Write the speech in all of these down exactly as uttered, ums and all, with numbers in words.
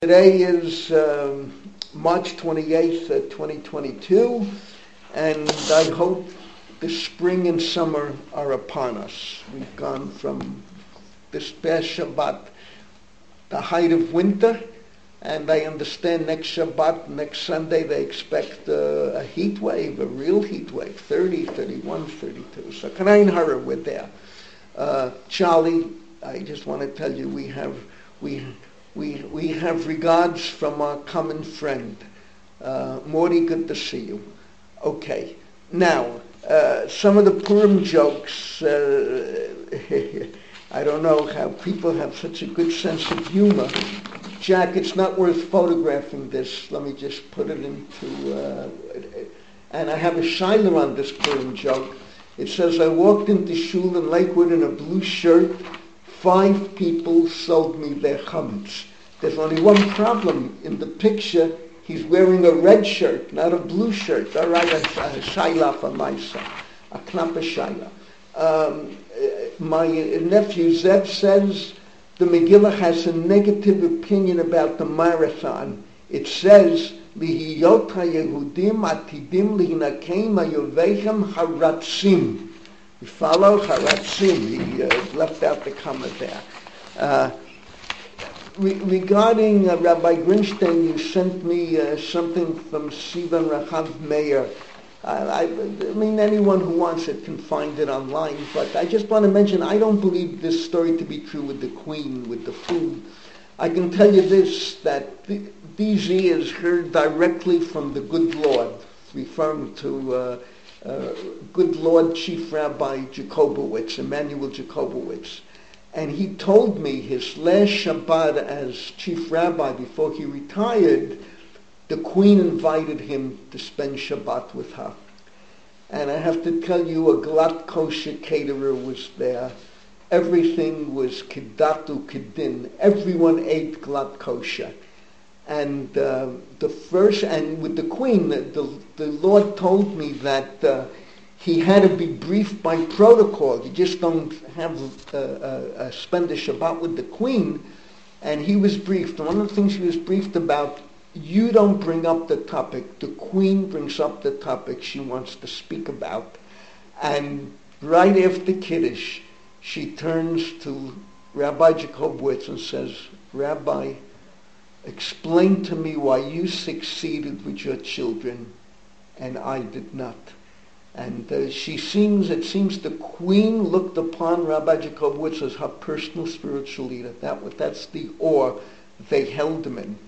Today is um, March twenty-eighth, uh, twenty twenty-two, and I hope the spring and summer are upon us. We've gone from this past Shabbat, the height of winter, and I understand next Shabbat, next Sunday, they expect uh, a heat wave, a real heat wave, thirty, thirty-one, thirty-two. So Kanain Hara, we're there. Uh, Charlie, I just want to tell you, we have we. We we have regards from our common friend. Uh, Morty, good to see you. Okay. Now, uh, some of the Purim jokes, uh, I don't know how people have such a good sense of humor. Jack, it's not worth photographing this. Let me just put it into... Uh, and I have a shiler on this Purim joke. It says, I walked into shul in Lakewood in a blue shirt. Five people sold me their chametz. There's only one problem. In the picture, he's wearing a red shirt, not a blue shirt. All right, a, a shaila for myself, a knappe shaila. Um, my nephew Zev says the Megillah has a negative opinion about the marathon. It says, "Lihiyot haYehudim atidim lihinakeim hayovechem haratzim." You follow? Haratzim. He uh, left out the comma there. Uh, re- regarding uh, Rabbi Grinstein, you sent me uh, something from Sivan Rahav Meir. Uh, I, I mean, anyone who wants it can find it online, but I just want to mention, I don't believe this story to be true with the Queen, with the food. I can tell you this, that th- these ears heard directly from the good Lord, referring to... Uh, Uh, good Lord Chief Rabbi Jacobowitz, Emmanuel Jacobowitz. And he told me his last Shabbat as Chief Rabbi before he retired, the Queen invited him to spend Shabbat with her. And I have to tell you, a glatt kosher caterer was there. Everything was kedatu kedin. Everyone ate glatt kosher. And uh, the first, and with the Queen, the, the, the Lord told me that uh, he had to be briefed by protocol. You just don't have uh, uh, uh, spend a Shabbat with the Queen. And he was briefed. And one of the things he was briefed about, you don't bring up the topic. The Queen brings up the topic she wants to speak about. And right after Kiddush, she turns to Rabbi Jacobowitz and says, Rabbi, explain to me why you succeeded with your children and I did not. And uh, she seems, it seems the Queen looked upon Rabbi Jacobowitz as her personal spiritual leader. That, that's the awe they held him in.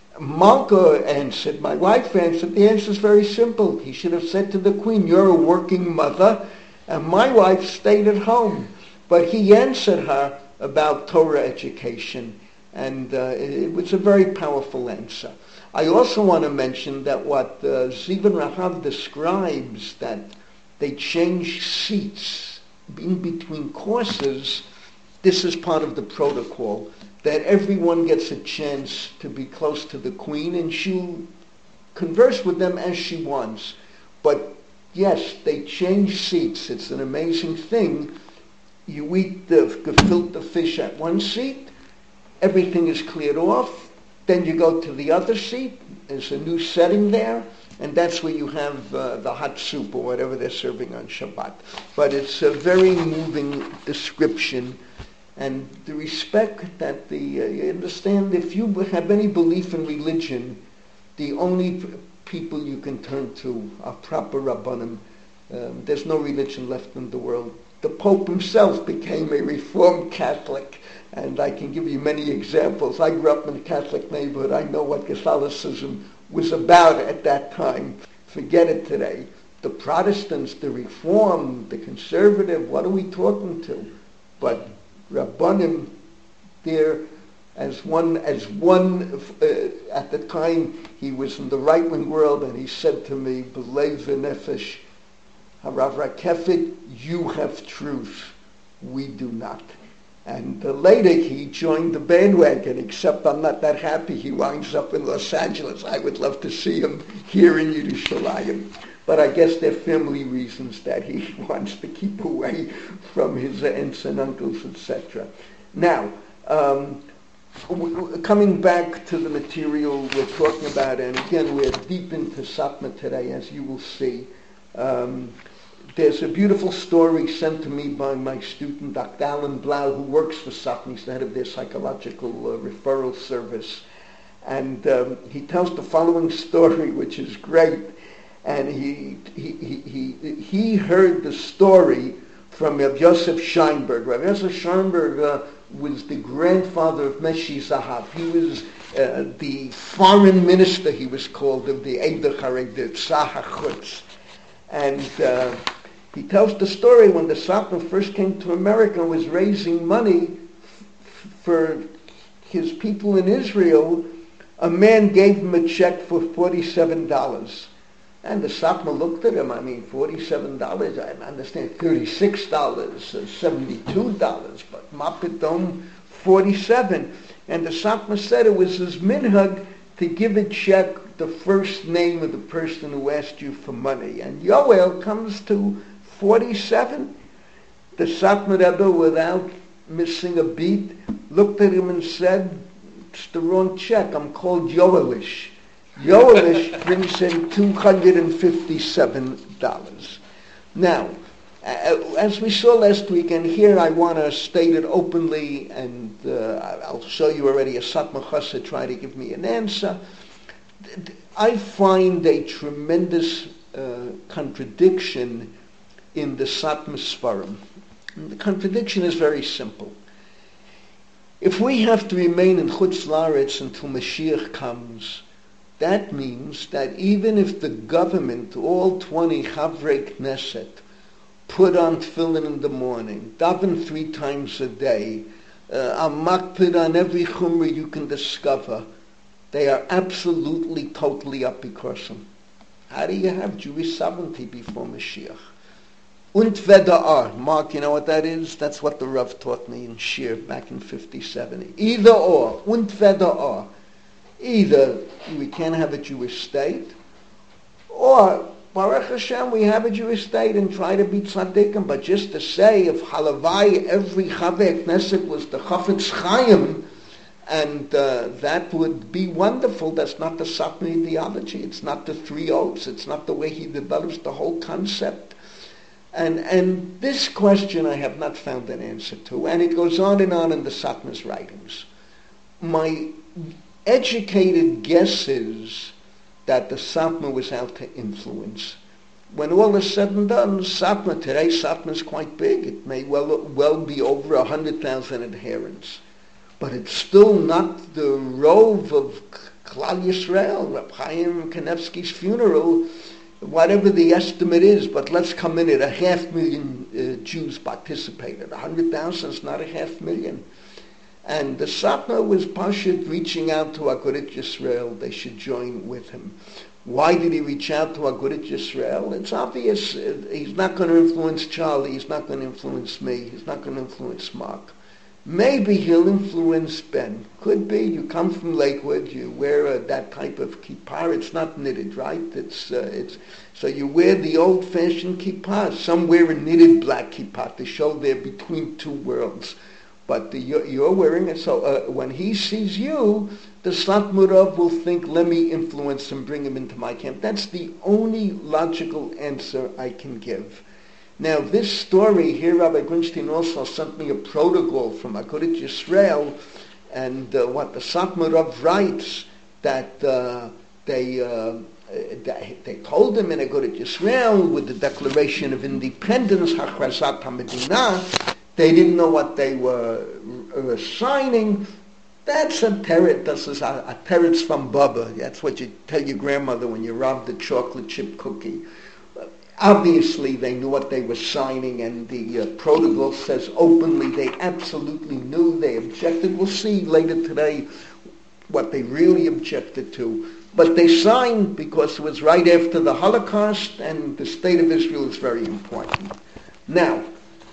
Malka answered, my wife answered, the answer is very simple. He should have said to the Queen, you're a working mother, and my wife stayed at home. But he answered her about Torah education. And uh, it, it was a very powerful answer. I also want to mention that what uh, Zivan Rahav describes, that they change seats in between courses, this is part of the protocol, that everyone gets a chance to be close to the Queen, and she'll converse with them as she wants. But yes, they change seats. It's an amazing thing. You eat the gefilte fish at one seat, everything is cleared off, then you go to the other seat, there's a new setting there, and that's where you have uh, the hot soup or whatever they're serving on Shabbat. But it's a very moving description, and the respect that the, uh, you understand, if you have any belief in religion, the only p- people you can turn to are proper Rabbanim. Um, there's no religion left in the world. The Pope himself became a Reformed Catholic, and I can give you many examples. I grew up in a Catholic neighborhood. I know what Catholicism was about at that time. Forget it today. The Protestants, the Reformed, the Conservative, what are we talking to? But Rabbanim, there, as one, as one uh, at the time, he was in the right-wing world, and he said to me, B'lev v'nefesh, Harav Rakefet, you have truth. We do not. And uh, later he joined the bandwagon, except I'm not that happy. He winds up in Los Angeles. I would love to see him here in Yerushalayim. But I guess there are family reasons that he wants to keep away from his aunts and uncles, et cetera. Now, um, coming back to the material we're talking about, and again, we're deep into Satmar today, as you will see. Um, there's a beautiful story sent to me by my student, Doctor Alan Blau, who works for Satmar. He's the head of their psychological uh, referral service. And um, he tells the following story, which is great. And he he he he, he heard the story from Rav Yosef Scheinberg. Rav Yosef Scheinberg uh, was the grandfather of Meshi Zahav. He was uh, the foreign minister, he was called, of the Eider Hareg, the Tzah HaChutz. And uh, he tells the story when the Satmar first came to America and was raising money f- for his people in Israel. A man gave him a check for forty-seven dollars. And the Satmar looked at him, I mean, forty-seven dollars, I understand, thirty-six dollars, uh, seventy-two dollars, but Mapidom, forty-seven. And the Satmar said it was his minhag to give a check the first name of the person who asked you for money. And Yoel comes to forty-seven. The Satmar Rebbe, without missing a beat, looked at him and said, it's the wrong check, I'm called Yoelish. Yoelish brings in two hundred fifty-seven dollars. Now, uh, as we saw last week, and here I want to state it openly, and uh, I'll show you already a Satmar Chassid try to give me an answer. I find a tremendous uh, contradiction in the Satmar Sfarim. And the contradiction is very simple. If we have to remain in Chutz La'aretz until Mashiach comes, that means that even if the government, all twenty Chavrei Knesset, put on tefillin in the morning, daven three times a day, uh, a makpid on every chumrah you can discover, they are absolutely, totally apikosim. How do you have Jewish sovereignty before Mashiach? Und veda'ar. Mark, you know what that is? That's what the Rav taught me in Shir back in fifty-seven. Either or. Und veda'ar. Either we can't have a Jewish state, or Baruch Hashem, we have a Jewish state and try to be tzaddikim. But just to say, if halavai every Chavei Knesset was the Chafetz Chaim, and uh, that would be wonderful. That's not the Satmar ideology. It's not the three oaths. It's not the way he develops the whole concept. And and this question I have not found an answer to. And it goes on and on in the Satmar's writings. My educated guess is that the Satmar was out to influence. When all is said and done, Satmar, today Satmar is quite big. It may well well be over one hundred thousand adherents. But it's still not the rove of Klal Yisrael. Reb Chaim Kanevsky's funeral, whatever the estimate is, but let's come in at a half million uh, Jews participated. one hundred thousand is not a half million. And the Satmar was Pashut reaching out to Agudat Yisrael. They should join with him. Why did he reach out to Agudat Yisrael? It's obvious. Uh, he's not going to influence Charlie. He's not going to influence me. He's not going to influence Mark. Maybe he'll influence Ben. Could be. You come from Lakewood. You wear uh, that type of kippah. It's not knitted, right? It's uh, it's so you wear the old-fashioned kippah. Some wear a knitted black kippah to show they're between two worlds. But the, you're, you're wearing it. So uh, when he sees you, the Satmarov will think, let me influence him, bring him into my camp. That's the only logical answer I can give. Now, this story here, Rabbi Grunstein also sent me a protocol from Agudat Yisrael, and uh, what the Satmarov writes, that uh, they, uh, they they told him in Agudat Yisrael, with the Declaration of Independence, Hachrazat HaMedinah, they didn't know what they were uh, signing. That's a teretz. This is a, a teretz from Baba. That's what you tell your grandmother when you robbed the chocolate chip cookie. Obviously, they knew what they were signing, and the uh, protocol says openly they absolutely knew. They objected. We'll see later today what they really objected to. But they signed because it was right after the Holocaust, and the state of Israel is very important. Now,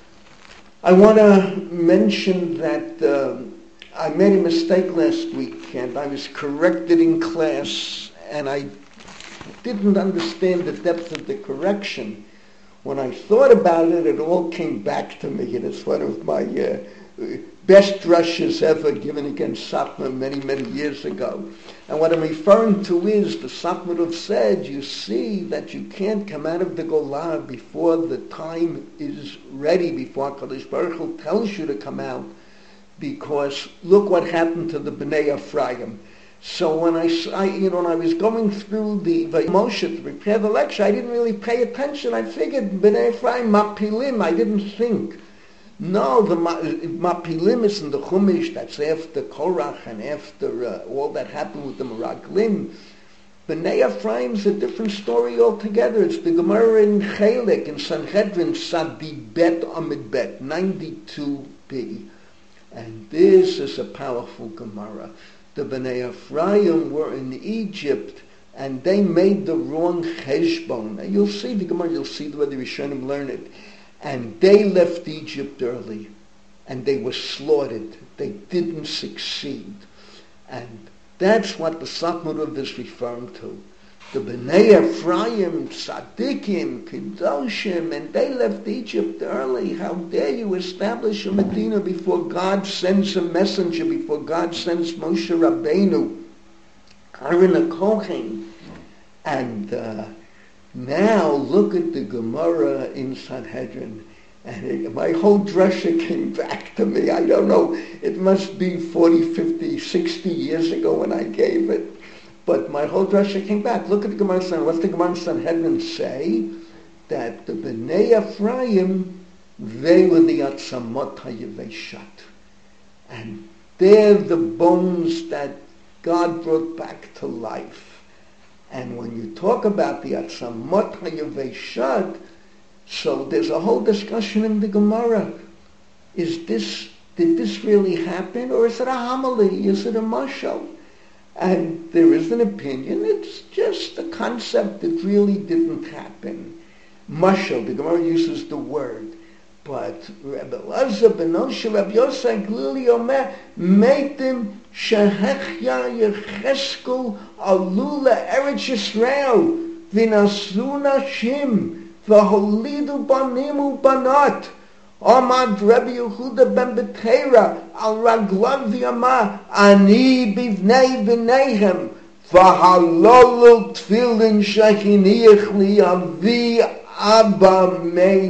I want to mention that uh, I made a mistake last week, and I was corrected in class, and I didn't understand the depth of the correction. When I thought about it, it all came back to me, and it's one of my uh, best drushes ever given against Satmar many, many years ago. And what I'm referring to is the Satmarov said, you see that you can't come out of the Golah before the time is ready, before HaKadosh Baruch Hu tells you to come out, because look what happened to the Bnei Ephraim. So when I, I, you know, when I was going through the Moshe to prepare the lecture, I didn't really pay attention. I figured Bnei Ephraim, Mapilim, I didn't think. No, the Mapilim is in the Chumash, that's after Korach and after uh, all that happened with the Meraglim. Bnei Ephraim's a different story altogether. It's the Gemara in Chelek, in Sanhedrin, Sadi Bet Amid Bet, ninety-two b. And this is a powerful Gemara. The Bnei Ephraim were in Egypt, and they made the wrong cheshbon. And you'll see the Gemara, you'll see the way the Rishonim learn it. And they left Egypt early, and they were slaughtered. They didn't succeed. And that's what the Satmarov is referring to. The Bnei Ephraim, Tzadikim, Kedoshim, and they left Egypt early. How dare you establish a Medina before God sends a messenger, before God sends Moshe Rabbeinu, Aaron HaKohen. And uh, now look at the Gemara in Sanhedrin. And it, my whole drasha came back to me. I don't know, it must be forty, fifty, sixty years ago when I gave it. But my whole drasha came back. Look at the Gemara Sanhedrin. What's the Gemara Sanhedrin say? That the Bnei Ephraim, they were the Atzamot HaYeveshat. And they're the bones that God brought back to life. And when you talk about the Atzamot HaYeveshat, so there's a whole discussion in the Gemara. Is this, did this really happen? Or is it a homily? Is it a mashal? And there is an opinion, it's just a concept that really didn't happen. Mashal, the Gemara uses the word. But Rabbi Elazar ben Osher, Rabbi Yosef clearly omer, meitim shehechya yecheskel alula eretz Yisrael, v'nasu nashim, v'holidu banim u'banot. Amad Rabbi Yehuda ben Betera al raglav v'yamah ani bivnei v'neihem v'halolu tfilin shechiniach li avi abba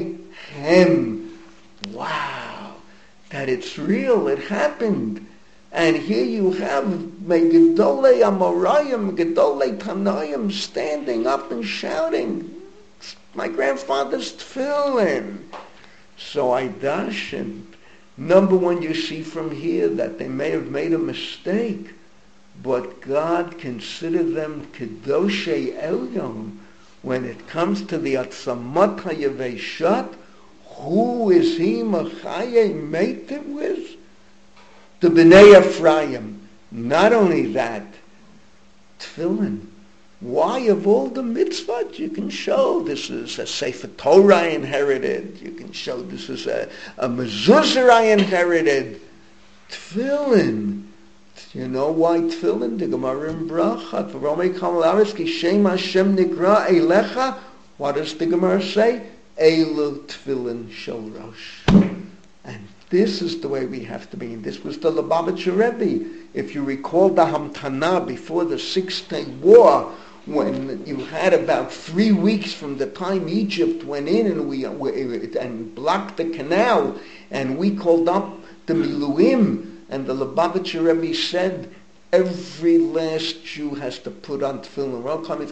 mehem. Wow, that it's real, it happened. And here you have Gedolei Amoraim, Gedolei Tanayim standing up and shouting, my grandfather's tefillin. So I dash, and number one, you see from here that they may have made a mistake, but God considered them Kedoshei Elyon. When it comes to the Atzamot HaYeveshat, who is he Machaye mated with? The Bnei Ephraim. Not only that, tefillin. Why, of all the mitzvot, you can show this is a Sefer Torah I inherited. You can show this is a, a mezuzah I inherited. Tefillin. You know why tefillin? The Gemara in Bracha. V'romei kamal aretz ki shem Hashem nikra eilecha. What does the Gemara say? Eilu tefillin shel rosh. And this is the way we have to be. And this was the Lubavitcher Rebbe. If you recall the Hamtanah before the Six-Day War, when you had about three weeks from the time Egypt went in and we, we and blocked the canal, and we called up the Miluim, and the Lubavitcher Rebbe said, every last Jew has to put on tefillin.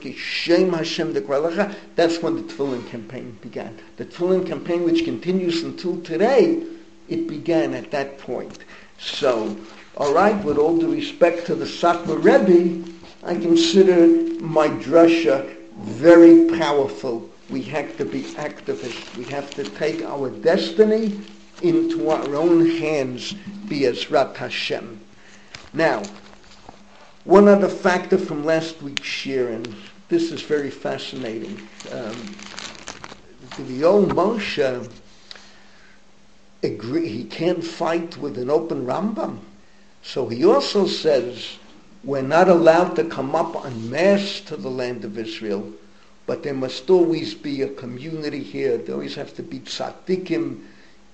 That's when the tefillin campaign began. The tefillin campaign, which continues until today, it began at that point. So, all right, with all due respect to the Satmar Rebbe, I consider my drasha very powerful. We have to be activists. We have to take our destiny into our own hands, Be'ezrat Hashem. Now, one other factor from last week's shir, and this is very fascinating. Um, the old Moshe agree he can't fight with an open Rambam. So he also says, we're not allowed to come up en masse to the land of Israel, but there must always be a community here. There always have to be tzaddikim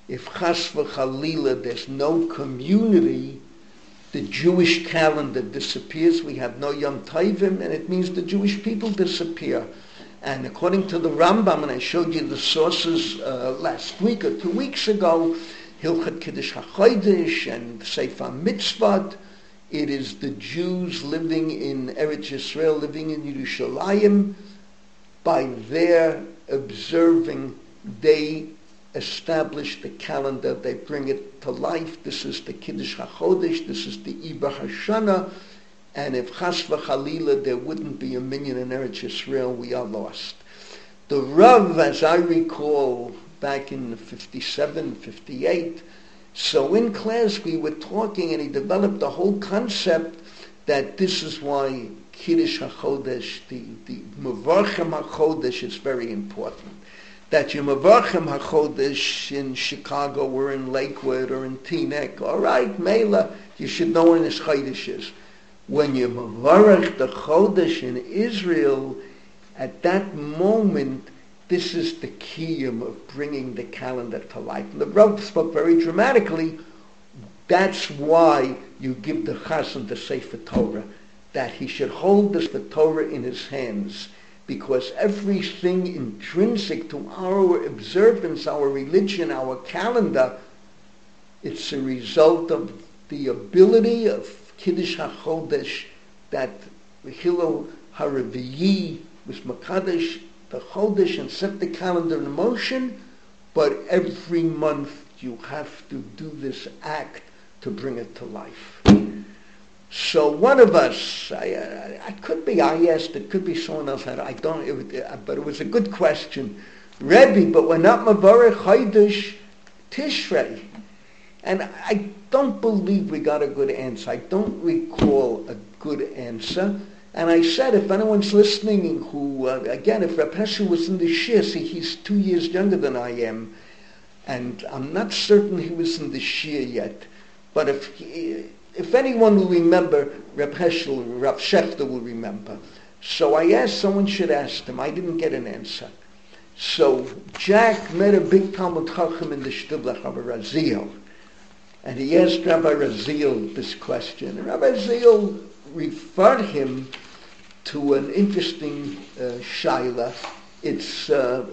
if chas v'chalila there's no community, the Jewish calendar disappears. We have no Yom Tovim, and it means the Jewish people disappear. And according to the Rambam, and I showed you the sources uh, last week or two weeks ago, Hilchot Kiddush HaChodesh and Sefer Mitzvot, it is the Jews living in Eretz Yisrael, living in Yerushalayim. By their observing, they establish the calendar, they bring it to life. This is the Kiddush HaChodesh, this is the Iber HaShana, and if Chas v'Chalila there wouldn't be a minyan in Eretz Yisrael, we are lost. The Rav, as I recall, back in fifty-seven, fifty-eight, so in class we were talking and he developed the whole concept that this is why Kiddush HaChodesh, the, the Mevarchem HaChodesh is very important. That you Mevarchem HaChodesh in Chicago or in Lakewood or in Teaneck, all right, Mela, you should know when his Chodesh is. When you Mevarech the Chodesh in Israel, at that moment, this is the kiyum of bringing the calendar to life. And the Rav spoke very dramatically. That's why you give the chassan the Sefer Torah, that he should hold the Sefer Torah in his hands, because everything intrinsic to our observance, our religion, our calendar, it's a result of the ability of Kiddush HaChodesh, that Hillel HaReviyi was Makadesh the Chodesh and set the calendar in motion, but every month you have to do this act to bring it to life. So one of us, I, I, it could be I asked, it could be someone else had, I don't, it, but it was a good question. Rebbe, but we're not Mavarech Chodesh Tishrei. And I don't believe we got a good answer. I don't recall a good answer. And I said, if anyone's listening who, uh, again, if Reb Heschel was in the Shia, see, he's two years younger than I am, and I'm not certain he was in the Shia yet. But if he, if anyone will remember, Reb Heschel, Rav Shechter will remember. So I asked, someone should ask him. I didn't get an answer. So Jack met a big Talmud Chacham in the Shtiblach, Rabbi Raziel. And he asked Rabbi Raziel this question. And Rabbi Raziel referred him to an interesting uh, shaila. It's, uh,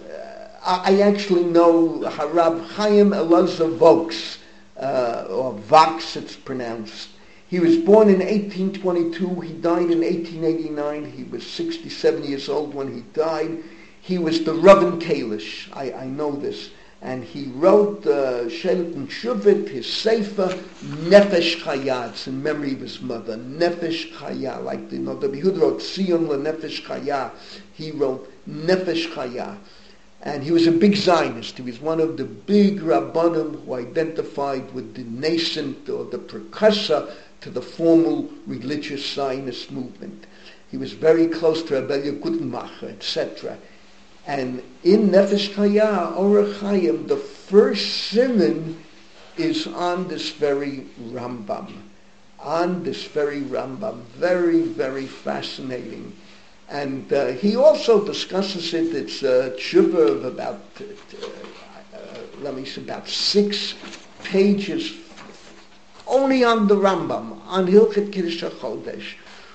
I actually know Harab Chaim Elazar Vokes, uh, or Vox it's pronounced. He was born in eighteen twenty-two, he died in eighteen eighty-nine, he was sixty-seven years old when he died. He was the Rav in Kalish, I, I know this. And he wrote uh, Shelet and Shuvit, his Sefer, Nefesh Chaya. It's in memory of his mother, Nefesh Chaya. Like the, you know, the Bihud wrote Sion le Nefesh Chaya. He wrote Nefesh Chaya. And he was a big Zionist. He was one of the big Rabbanim who identified with the nascent or the precursor to the formal religious Zionist movement. He was very close to Rebbeinu Gutenmacher, et cetera. And in Nefesh Chaya, Orach Chaim, the first siman is on this very Rambam. On this very Rambam. Very, very fascinating. And uh, he also discusses it. It's a tshuva of about, uh, uh, let me say, about six pages only on the Rambam, on Hilchot Kiddush HaChodesh,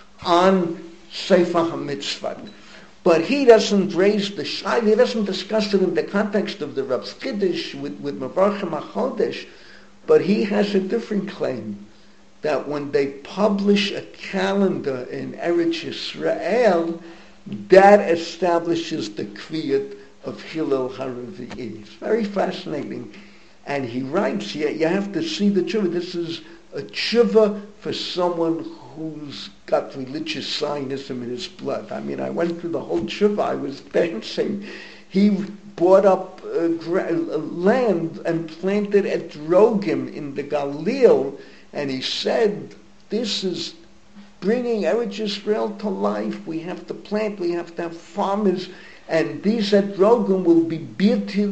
on Sefer HaMitzvot. But he doesn't raise the shayla, he doesn't discuss it in the context of the Rav Kiddush with, with Mevarchem HaChodesh, but he has a different claim, that when they publish a calendar in Eretz Yisrael, that establishes the kviyat of Hillel HaReviyi. It's very fascinating. And he writes, you, you have to see the tshuva. This is a tshuva for someone who's got religious Zionism in his blood. I mean, I went through the whole tshuva, I was dancing. He bought up uh, gra- land and planted at Drogim in the Galil, and he said, this is bringing Eretz Yisrael to life. We have to plant, we have to have farmers, and these at Drogim will be birtil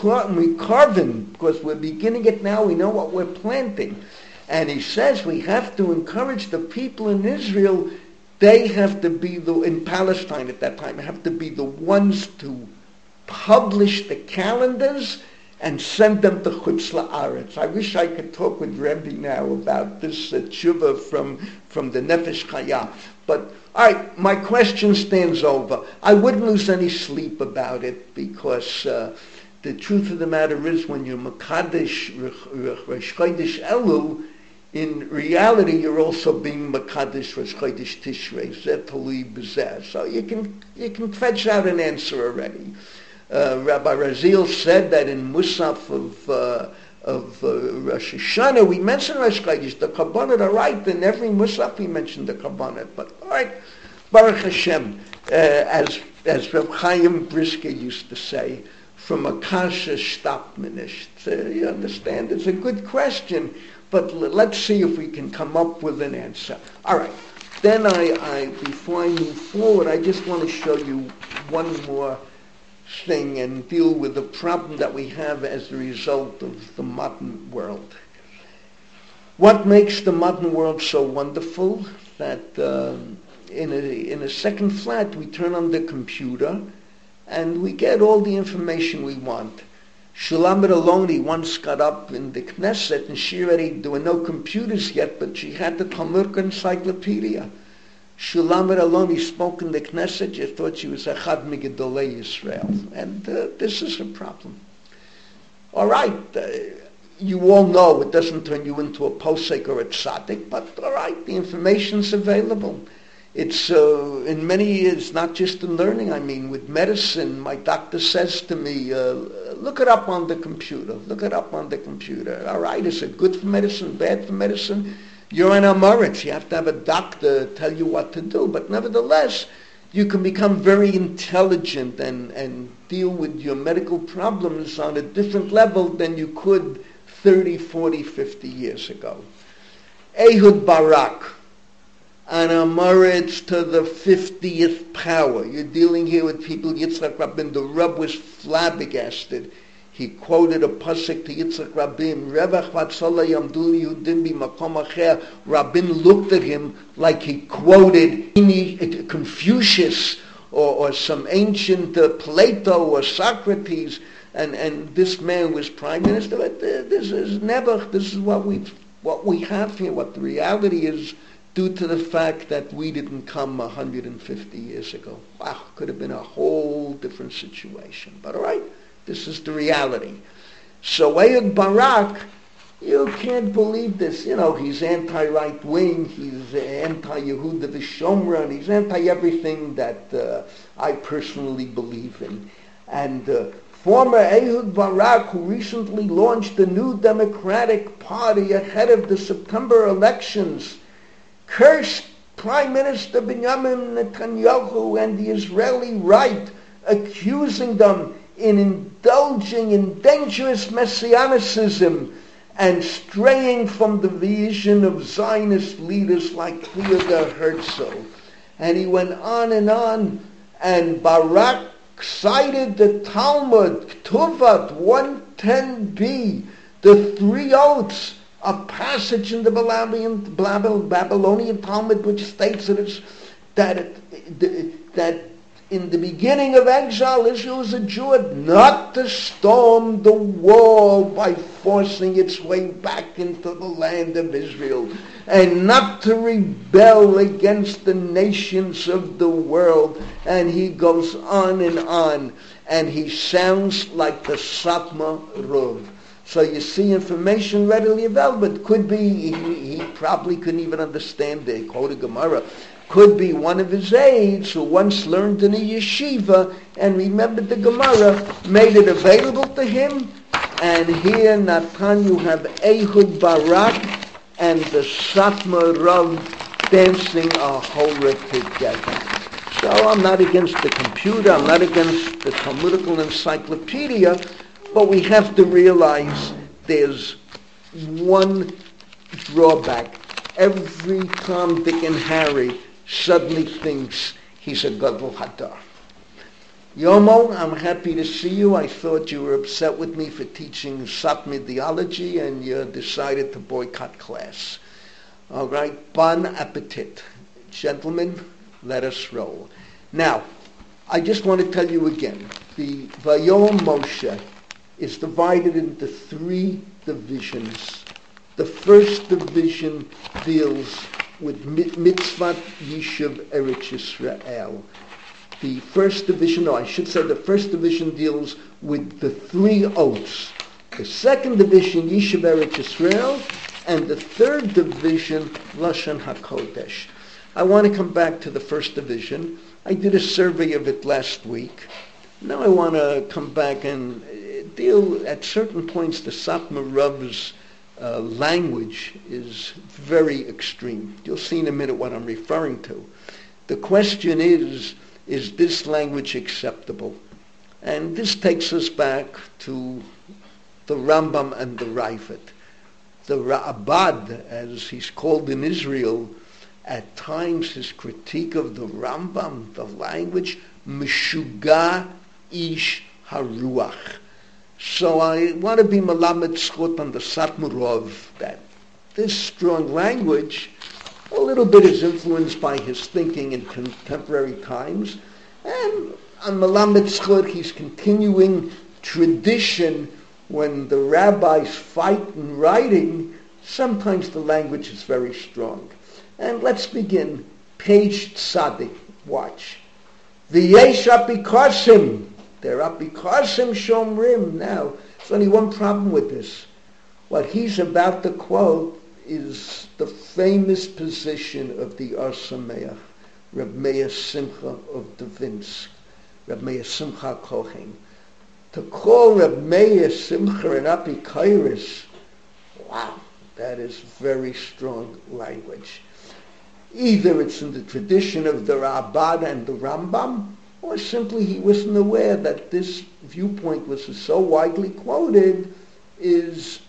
mikarvin, because we're beginning it now, we know what we're planting. And he says we have to encourage the people in Israel, they have to be the, in Palestine at that time, have to be the ones to publish the calendars and send them to Chutz La'aretz. I wish I could talk with Rebbe now about this uh, tshuva from, from the Nefesh Chaya. But, all right, my question stands over. I wouldn't lose any sleep about it because uh, the truth of the matter is when you're Mekadesh Rosh Chodesh Elul, in reality you're also being Mekadesh Rosh Chodesh Tishrei. Zeh Talui B'zeh. So you can, you can fetch out an answer already. Uh, Rabbi Raziel said that in Musaf of uh, of uh, Rosh Hashanah we mention Rosh Chodesh. The Kabbalah are right. In every Musaf we mention the Kabbalah. But all right, Baruch Hashem, uh, as as Reb Chaim Brisker used to say, from a kasha stop minish. Uh, you understand? It's a good question, but l- let's see if we can come up with an answer. All right. Then I, I before I move forward, I just want to show you one more thing and deal with the problem that we have as a result of the modern world. What makes the modern world so wonderful that uh, in a in a second flat we turn on the computer and we get all the information we want. Shulamit Aloni once got up in the Knesset and she already, there were no computers yet, but she had the Talmud encyclopedia. Shulamit Aloni spoke in the Knesset, you thought she was a Chad Migdolei Yisrael. And uh, this is a problem. All right, uh, you all know it doesn't turn you into a posek or a tzaddik, but all right, the information's available. It's uh, in many, it's not just in learning. I mean, with medicine, my doctor says to me, uh, look it up on the computer. Look it up on the computer. All right, is it good for medicine, bad for medicine? You're an amoritz. You have to have a doctor tell you what to do. But nevertheless, you can become very intelligent and, and deal with your medical problems on a different level than you could thirty, forty, fifty years ago. Ehud Barak, an amoritz to the fiftieth power. You're dealing here with people, Yitzchak Rabin, the Reb was flabbergasted. He quoted a pasuk to Yitzchak Rabin, Revach Vatzola Yamdu Yudim B'Makom Acher. Rabin looked at him like he quoted Confucius or, or some ancient uh, Plato or Socrates, and, and this man was prime minister. But uh, this is never, this is what we what we have here, what the reality is, due to the fact that we didn't come one hundred fifty years ago. Wow, could have been a whole different situation. But all right, this is the reality. So Ehud Barak, you can't believe this. You know, he's anti-right wing, he's anti-Yehuda V'Shomron, he's anti-everything that uh, I personally believe in. And uh, former Ehud Barak, who recently launched the new Democratic Party ahead of the September elections, cursed Prime Minister Benjamin Netanyahu and the Israeli right, accusing them in indulging in dangerous messianicism and straying from the vision of Zionist leaders like Theodor Herzl. And he went on and on, and Barak cited the Talmud, Ketuvot one ten b, the three oaths, a passage in the Babylonian, Babylonian Talmud which states that, it's, that, it, that in the beginning of exile, Israel was adjured not to storm the wall by forcing its way back into the land of Israel, and not to rebel against the nations of the world. And he goes on and on, and he sounds like the Satmar Rov. So you see information readily available. It could be, he, he probably couldn't even understand the quoted Gemara. Could be one of his aides who once learned in a yeshiva and remembered the Gemara, made it available to him. And here, Natan, you have Ehud Barak and the Satmar Rav dancing a hora together. So I'm not against the computer, I'm not against the Talmudical encyclopedia, but we have to realize there's one drawback. Every Tom, Dick, and Harry suddenly thinks he's a Gadol Hadar. Yomo, I'm happy to see you. I thought you were upset with me for teaching Satmar theology and you decided to boycott class. All right, bon appetit. Gentlemen, let us roll. Now, I just want to tell you again, the Vayom Moshe, is divided into three divisions. The first division deals with Mitzvah Yishuv Eretz Yisrael. The first division, no, I should say the first division deals with the three oaths. The second division, Yishuv Eretz Yisrael, and the third division, Lashon HaKodesh. I want to come back to the first division. I did a survey of it last week. Now I want to come back and deal at certain points. The Satmar Rav's uh, language is very extreme. You'll see in a minute what I'm referring to. The question is, is this language acceptable? And this takes us back to the Rambam and the Raavad. The Ra'abad, as he's called in Israel, at times his critique of the Rambam, the language, Meshuga Ish Haruach. So I want to be Malamed Schut on the Satmar Rav that this strong language, a little bit is influenced by his thinking in contemporary times, and on Malamed Schut he's continuing tradition. When the rabbis fight in writing, sometimes the language is very strong. And let's begin. Page Tzadik. Watch. V'yesh apikosim. They're apikosim shomrim. Now, there's only one problem with this. What he's about to quote is the famous position of the Or Sameach, Reb Meir Simcha of Dvinsk, Reb Meir Simcha Kohen. To call Reb Meir Simcha an apikairis, wow, that is very strong language. Either it's in the tradition of the Ra'abad and the Rambam, or simply he wasn't aware that this viewpoint was so widely quoted is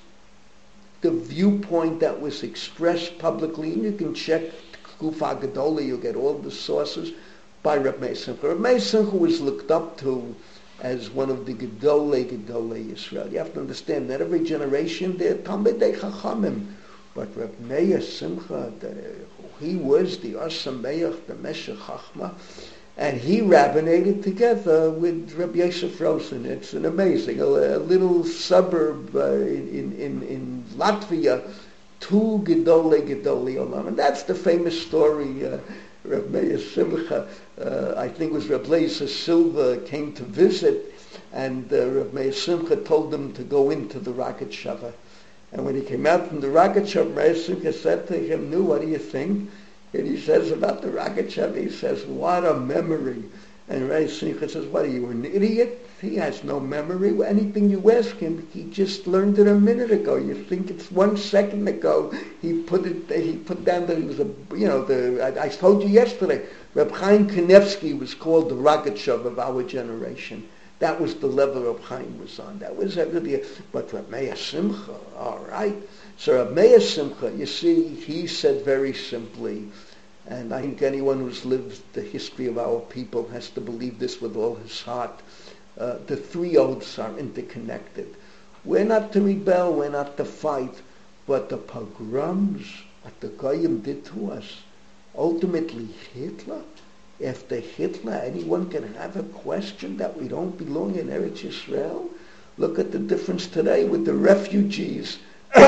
the viewpoint that was expressed publicly. And you can check Kufa Gedola, you'll get all the sources by Reb Meir Simcha. Reb Meir Simcha was looked up to as one of the Gedolei Gedolei Yisrael. You have to understand that every generation they're Talmidei Chachamim. But Reb Meir Simcha, the, he was the Or Sameach, the Meshech Chachma, and he rabbinated together with Rabbi Yosef Rosen. It's an amazing, a, a little suburb uh, in, in, in Latvia, two Gedolei Gedolei Olam. And that's the famous story. Uh, Reb Meir Simcha, uh, I think it was Reb Lezer Silva, came to visit, and uh, Reb Meir Simcha told him to go into the Rocket Shava. And when he came out from the Rocket Shava, Meir Simcha said to him, "Nu, what do you think?" And he says about the Rocket Shava, he says, "What a memory." And Meir Simcha says, "What are you, an idiot? He has no memory. Anything you ask him, he just learned it a minute ago. You think it's one second ago. He put it. He put down that he was a. You know, the. I, I told you yesterday. Reb Chaim Kanevsky was called the Rogatchev of our generation. That was the level Reb Chaim was on. That was everything. But Reb Meir Simcha, all right. So Reb Meir Simcha, you see, he said very simply, and I think anyone who's lived the history of our people has to believe this with all his heart. Uh, the three oaths are interconnected. We're not to rebel, we're not to fight, but the pogroms, what the Goyim did to us, ultimately Hitler, after Hitler, anyone can have a question that we don't belong in Eretz Yisrael? Look at the difference today with the refugees.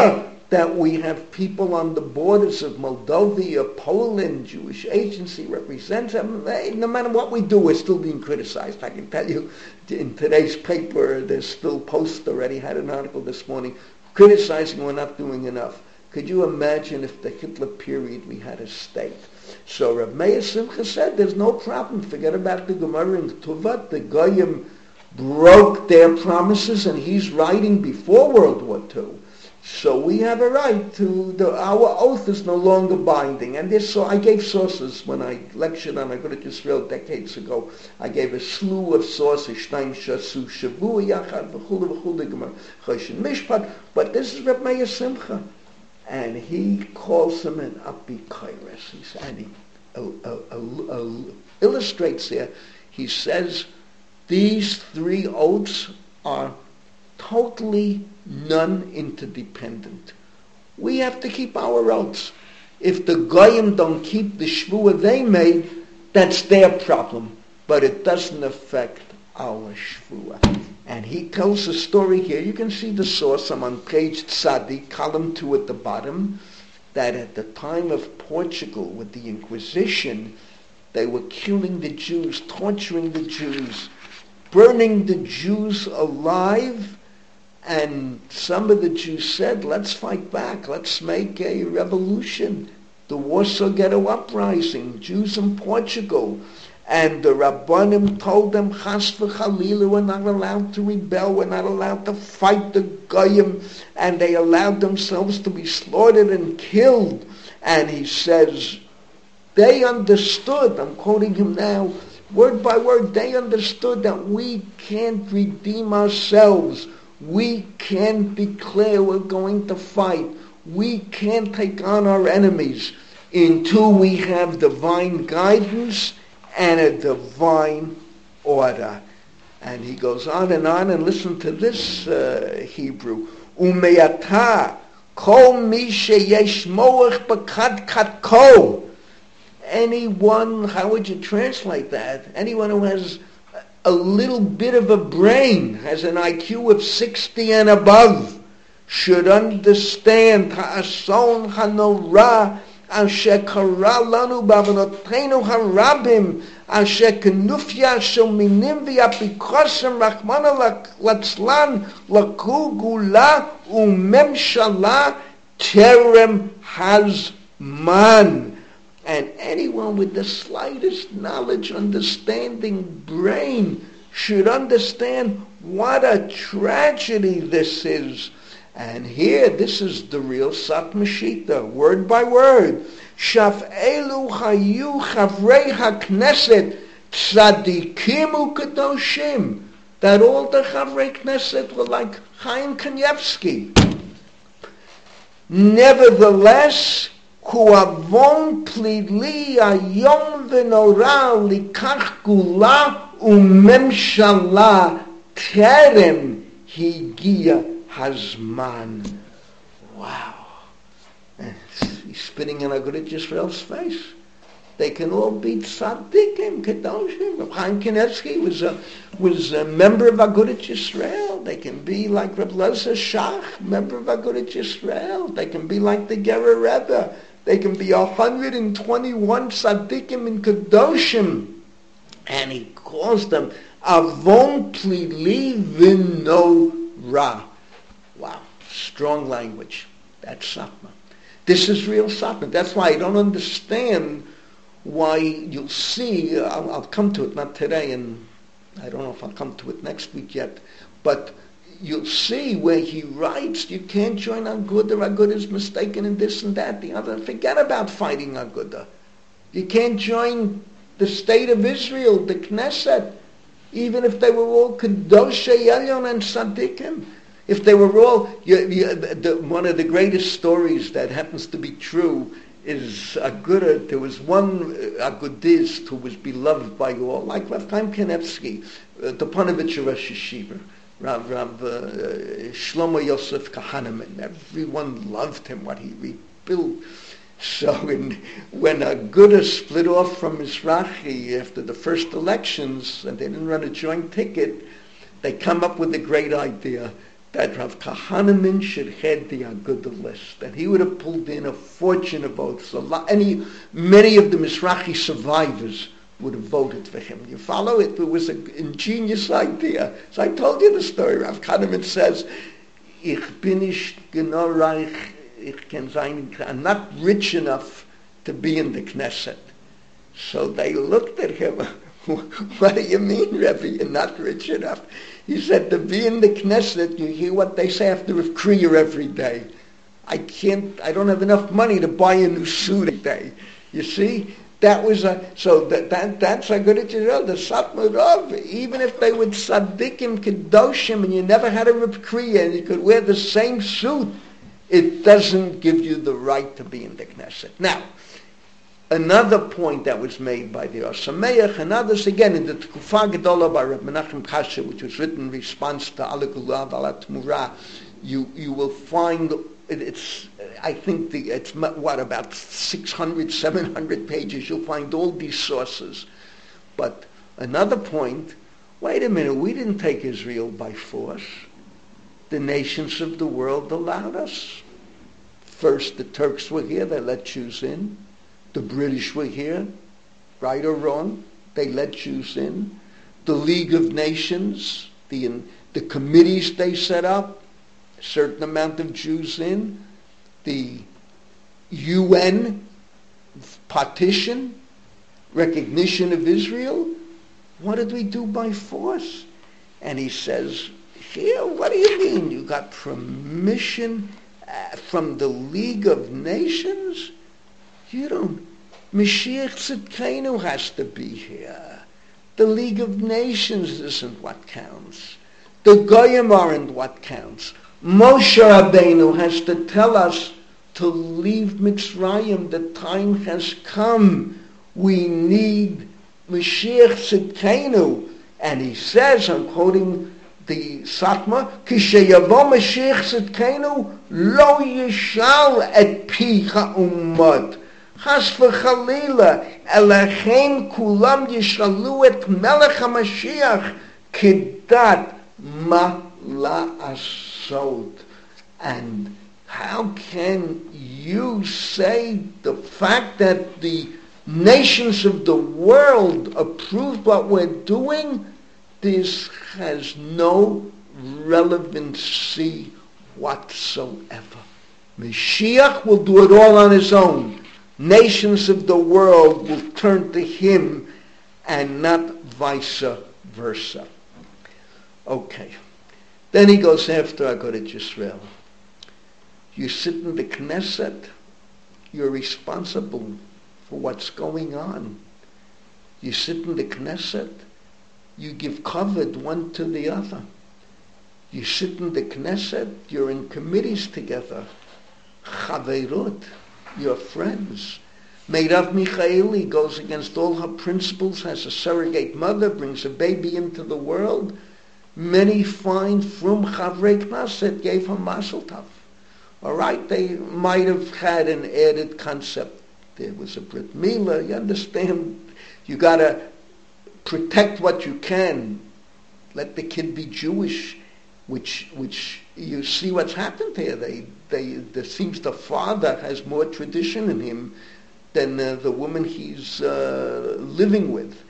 That we have people on the borders of Moldova, Poland, Jewish Agency represents them. No matter what we do, we're still being criticized. I can tell you, in today's paper, there's still Post already had an article this morning criticizing we're not doing enough. Could you imagine if the Hitler period we had a state? So Reb Meir Simcha said, there's no problem. Forget about the Gemara and the Tuvat. The Goyim broke their promises, and he's writing before World War Two. So we have a right to, the, our oath is no longer binding. And this, so I gave sources when I lectured on Agudat Yisrael decades ago. I gave a slew of sources, Shnaim Shasu, Shavu, Yachad, V'chulu, V'chulu, Gemara, Choshen Mishpat. But this is Reb Meir Simcha. And he calls him an apikairis. He's, and he uh, uh, uh, uh, illustrates there, he says, these three oaths are totally non-interdependent. We have to keep our oaths. If the Goyim don't keep the shvuah they made, that's their problem. But it doesn't affect our shvua. And he tells a story here. You can see the source. I'm on page Tzadi, column two at the bottom, that at the time of Portugal with the Inquisition, they were killing the Jews, torturing the Jews, burning the Jews alive. And some of the Jews said, let's fight back, let's make a revolution. The Warsaw Ghetto Uprising, Jews in Portugal. And the Rabbanim told them, Chas v'chalila, we're not allowed to rebel, we're not allowed to fight the Goyim. And they allowed themselves to be slaughtered and killed. And he says, they understood, I'm quoting him now, word by word, they understood that we can't redeem ourselves. We can't declare we're going to fight. We can't take on our enemies until we have divine guidance and a divine order. And he goes on and on, and listen to this uh, Hebrew. Umeata kol mi sheyesh moach b'kad katko. Anyone, how would you translate that? Anyone who has a little bit of a brain, has an I Q of sixty and above, should understand ha'ason hanorah asher kara lanu b'avonotenu harabim asher kenufya shel minim v'apikosim rachmana latzlan laku gula umemshala terem hazman. And anyone with the slightest knowledge, understanding, brain should understand what a tragedy this is. And here, this is the real Satmar Shita, word by word. Shaf elu hayu chavrei hakneset tzadikim u'kadoshim. That all the chavrei knesset were like Chaim Kanievsky. Nevertheless, Huavon plili ayom v'nora likach gula umemshala terem higia hazman. Wow. He's spitting in Agudat Yisrael's face. They can all be tzaddikim, kedoshim. Chaim Kanievsky was a, was a member of Agudat Yisrael. They can be like Reb Lezer Shach, member of Agudat Yisrael. They can be like the Gerer Rebbe. They can be one hundred twenty-one tzaddikim in kedoshim. And he calls them avon plili v'no ra. Wow, strong language. That's Satmar. This is real Satmar. That's why I don't understand why you'll see, I'll, I'll come to it, not today, and I don't know if I'll come to it next week yet, but you'll see where he writes, you can't join Agudah, Agudah is mistaken in this and that, the other. Forget about fighting Agudah. You can't join the state of Israel, the Knesset, even if they were all Kedoshei Elyon and Tzaddikim. If they were all, you, you, the, one of the greatest stories that happens to be true is Agudah. There was one Agudist who was beloved by all, like Rav Chaim Kanievsky, uh, the Panovich of Rosh Yeshiva, Rav, Rav uh, Shlomo Yosef Kahaneman. Everyone loved him, what he rebuilt. So in, when Agudah split off from Mizrahi after the first elections, and they didn't run a joint ticket, they come up with a great idea that Rav Kahaneman should head the Agudah list, that he would have pulled in a fortune of votes. A lot, any, many of the Mizrahi survivors would have voted for him. You follow it? It was an ingenious idea. So I told you the story. Rav Kahaneman says, Ich bin nicht genau reich, ich kann sein, I'm not rich enough to be in the Knesset. So they looked at him. What do you mean, Rebbe? You're not rich enough. He said, to be in the Knesset, you hear what they say after Rav Kriya every day. I can't, I don't have enough money to buy a new suit a day. You see? That was a, so that, that that's a good Israel, the Satmar Rav. Even if they would tzaddikim kedoshim and you never had a Rav Kriya and you could wear the same suit, it doesn't give you the right to be in the Knesset. Now, another point that was made by the Or Sameach and others, again, in the Tkufa Gedola by Reb Menachem Kasher, which was written in response to Ala Gula V'Ala Tmura, you you will find, it's, I think, the it's, what, about six hundred, seven hundred pages, you'll find all these sources. But another point Wait a minute, we didn't take Israel by force. The nations of the world allowed us. First, the Turks were here, they let Jews in. The British were here, right or wrong, they let Jews in. The League of Nations, the, the committees they set up, a certain amount of Jews in. The U N partition, recognition of Israel. What did we do by force? And he says, here, what do you mean? You got permission uh, from the League of Nations? You don't. Mashiach Tzidkenu has to be here. The League of Nations isn't what counts. The Goyim aren't what counts. Moshe Rabbeinu has to tell us to leave Mitzrayim. The time has come. We need Mashiach Tzidkenu. And he says, I'm quoting the Satmar, Kishayavo Mashiach Tzidkenu lo yishal et pi ha'ummot. Chas v'chalila, elachem kulam yishalu et melech HaMashiach kidat ma la'asot. And how can you say the fact that the nations of the world approve what we're doing? This has no relevancy whatsoever. Mashiach will do it all on his own. Nations of the world will turn to him and not vice versa. Okay. Then he goes after I go to Israel. You sit in the Knesset, you're responsible for what's going on. You sit in the Knesset, you give kavod one to the other. You sit in the Knesset, you're in committees together. Chaverut, your friends. Meirav Michaeli goes against all her principles, has a surrogate mother, brings a baby into the world. Many fine frum Chavrei Knesset gave her Mazel Tov. All right, they might have had an added concept. There was a Brit Milah, you understand? You got to protect what you can. Let the kid be Jewish, which which you see what's happened here. They they there seems the father has more tradition in him than uh, the woman he's uh, living with.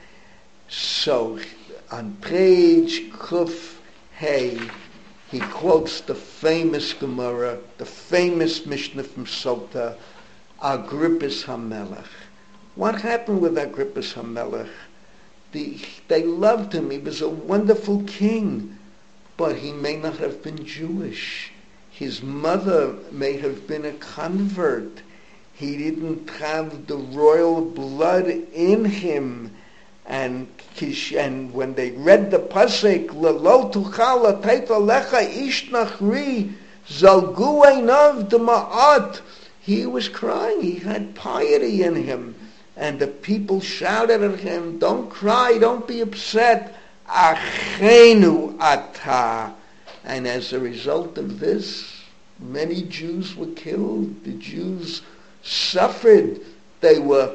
So on page Kuf Hey, he quotes the famous Gemara, the famous Mishnah from Sota, Agrippus HaMelech. What happened with Agrippus HaMelech? The, they loved him. He was a wonderful king, but he may not have been Jewish. His mother may have been a convert. He didn't have the royal blood in him. And, and when they read the pasuk, Lelo tuchal lateit alecha ish nachri zalgu einav dema'at, he was crying. He had piety in him. And the people shouted at him, don't cry, don't be upset. Achenu ata. And as a result of this, many Jews were killed. The Jews suffered. They were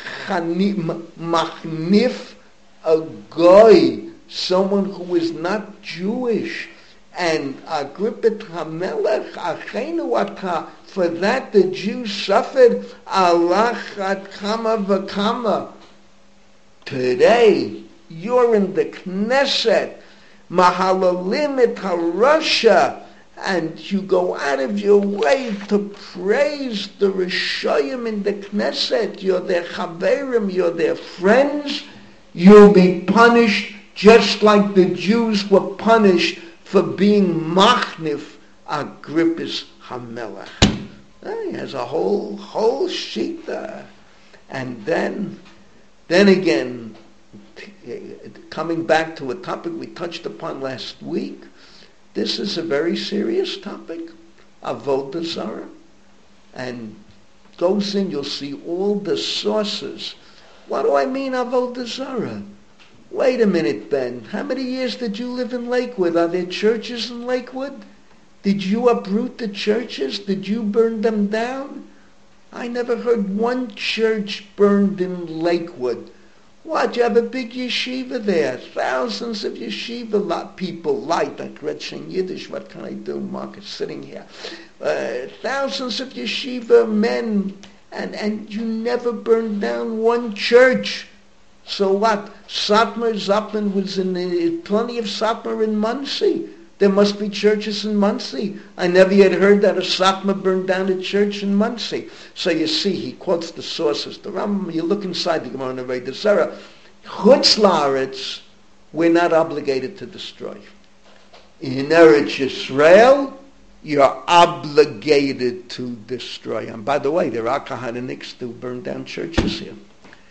machnif, a goy, someone who was not Jewish. And Agrippa HaMelech, Achenu ata, for that the Jews suffered. Alach ad kama v'kama. Today, you're in the Knesset, mahalalim et harasha, and you go out of your way to praise the Rishayim in the Knesset. You're their chaverim, you're their friends. You'll be punished just like the Jews were punished for being machnif Agrippus HaMelech. He has a whole whole sheet there. And then, then again, coming back to a topic we touched upon last week, this is a very serious topic, Avodah Zarah. And goes in, you'll see all the sources. What do I mean, Avodah Zarah? Wait a minute, Ben. How many years did you live in Lakewood? Are there churches in Lakewood? Did you uproot the churches? Did you burn them down? I never heard one church burned in Lakewood. What, you have a big yeshiva there, thousands of yeshiva lot, people, light, like Gretchen Yiddish, what can I do, Mark is sitting here. Uh, thousands of yeshiva men, and, and you never burned down one church. So what? Satmar Zapman was in, uh, plenty of Satmar in Monsey. There must be churches in Monsey. I never yet heard that a Satmar burned down a church in Monsey. So you see, he quotes the sources. The Rambam, you look inside the Gemara and the Zera. Chutz La'aretz, we're not obligated to destroy. In Eretz Yisrael, you're obligated to destroy. And by the way, there are Kahanics who burn down churches here.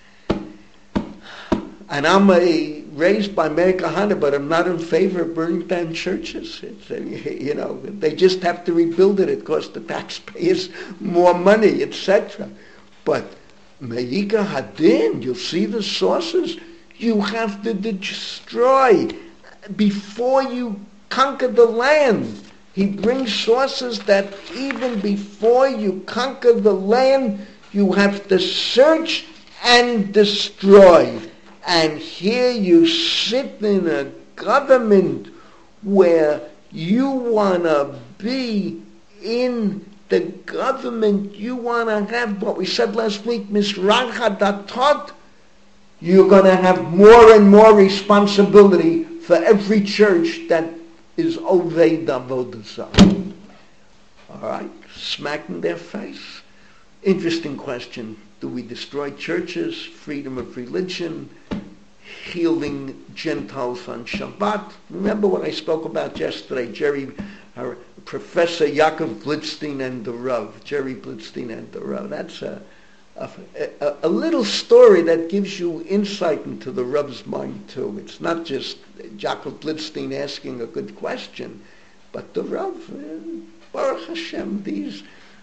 And I'm a, raised by Meir Kahana, but I'm not in favor of burning down churches. It's, uh, you know, they just have to rebuild it. It costs the taxpayers more money, et cetera. But Me'ika Hadin, you'll see the sources. You have to destroy before you conquer the land. He brings sources that even before you conquer the land, you have to search and destroy. And here you sit in a government where you want to be in the government. You want to have what we said last week, Misracha Datot. You're going to have more and more responsibility for every church that is Ovei Avodah Zarah. All right, smack in their face. Interesting question. Do we destroy churches, freedom of religion, healing Gentiles on Shabbat? Remember what I spoke about yesterday, Jerry, our Professor Yaakov Blitzstein and the Rav, Jerry Blitzstein and the Rav. That's a, a, a, a little story that gives you insight into the Rav's mind too. It's not just Yaakov Blitzstein asking a good question, but the Rav, uh, Baruch Hashem, these,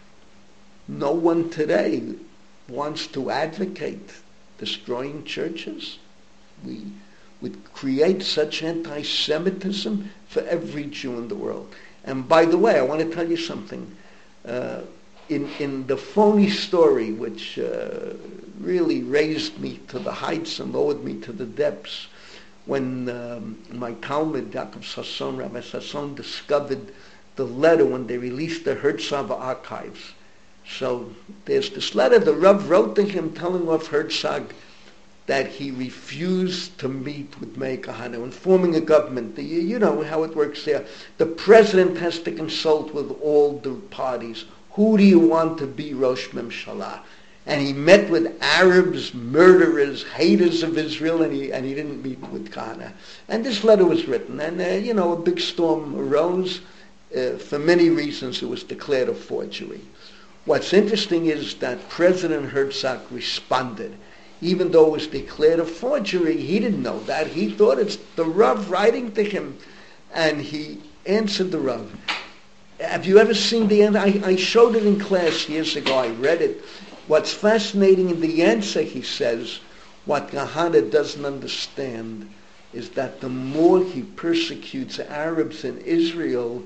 no one today wants to advocate destroying churches. We would create such anti-Semitism for every Jew in the world. And by the way, I want to tell you something. Uh, in, in the phony story, which uh, really raised me to the heights and lowered me to the depths, when um, my Talmud, Yaakov Sasson, Rabbi Sasson, discovered the letter when they released the Herzog archives. So there's this letter the Rav wrote to him telling off Herzog that he refused to meet with Meir Kahana when forming a government. The, you know how it works there. The president has to consult with all the parties. Who do you want to be Rosh Memshalah? And he met with Arabs, murderers, haters of Israel, and he and he didn't meet with Kahana. And this letter was written, and uh, you know, a big storm arose. Uh, for many reasons, it was declared a forgery. What's interesting is that President Herzog responded. Even though it was declared a forgery, he didn't know that. He thought it's the Rav writing to him. And he answered the Rav. Have you ever seen the answer? I, I showed it in class years ago. I read it. What's fascinating in the answer, he says, what Kahana doesn't understand is that the more he persecutes Arabs in Israel,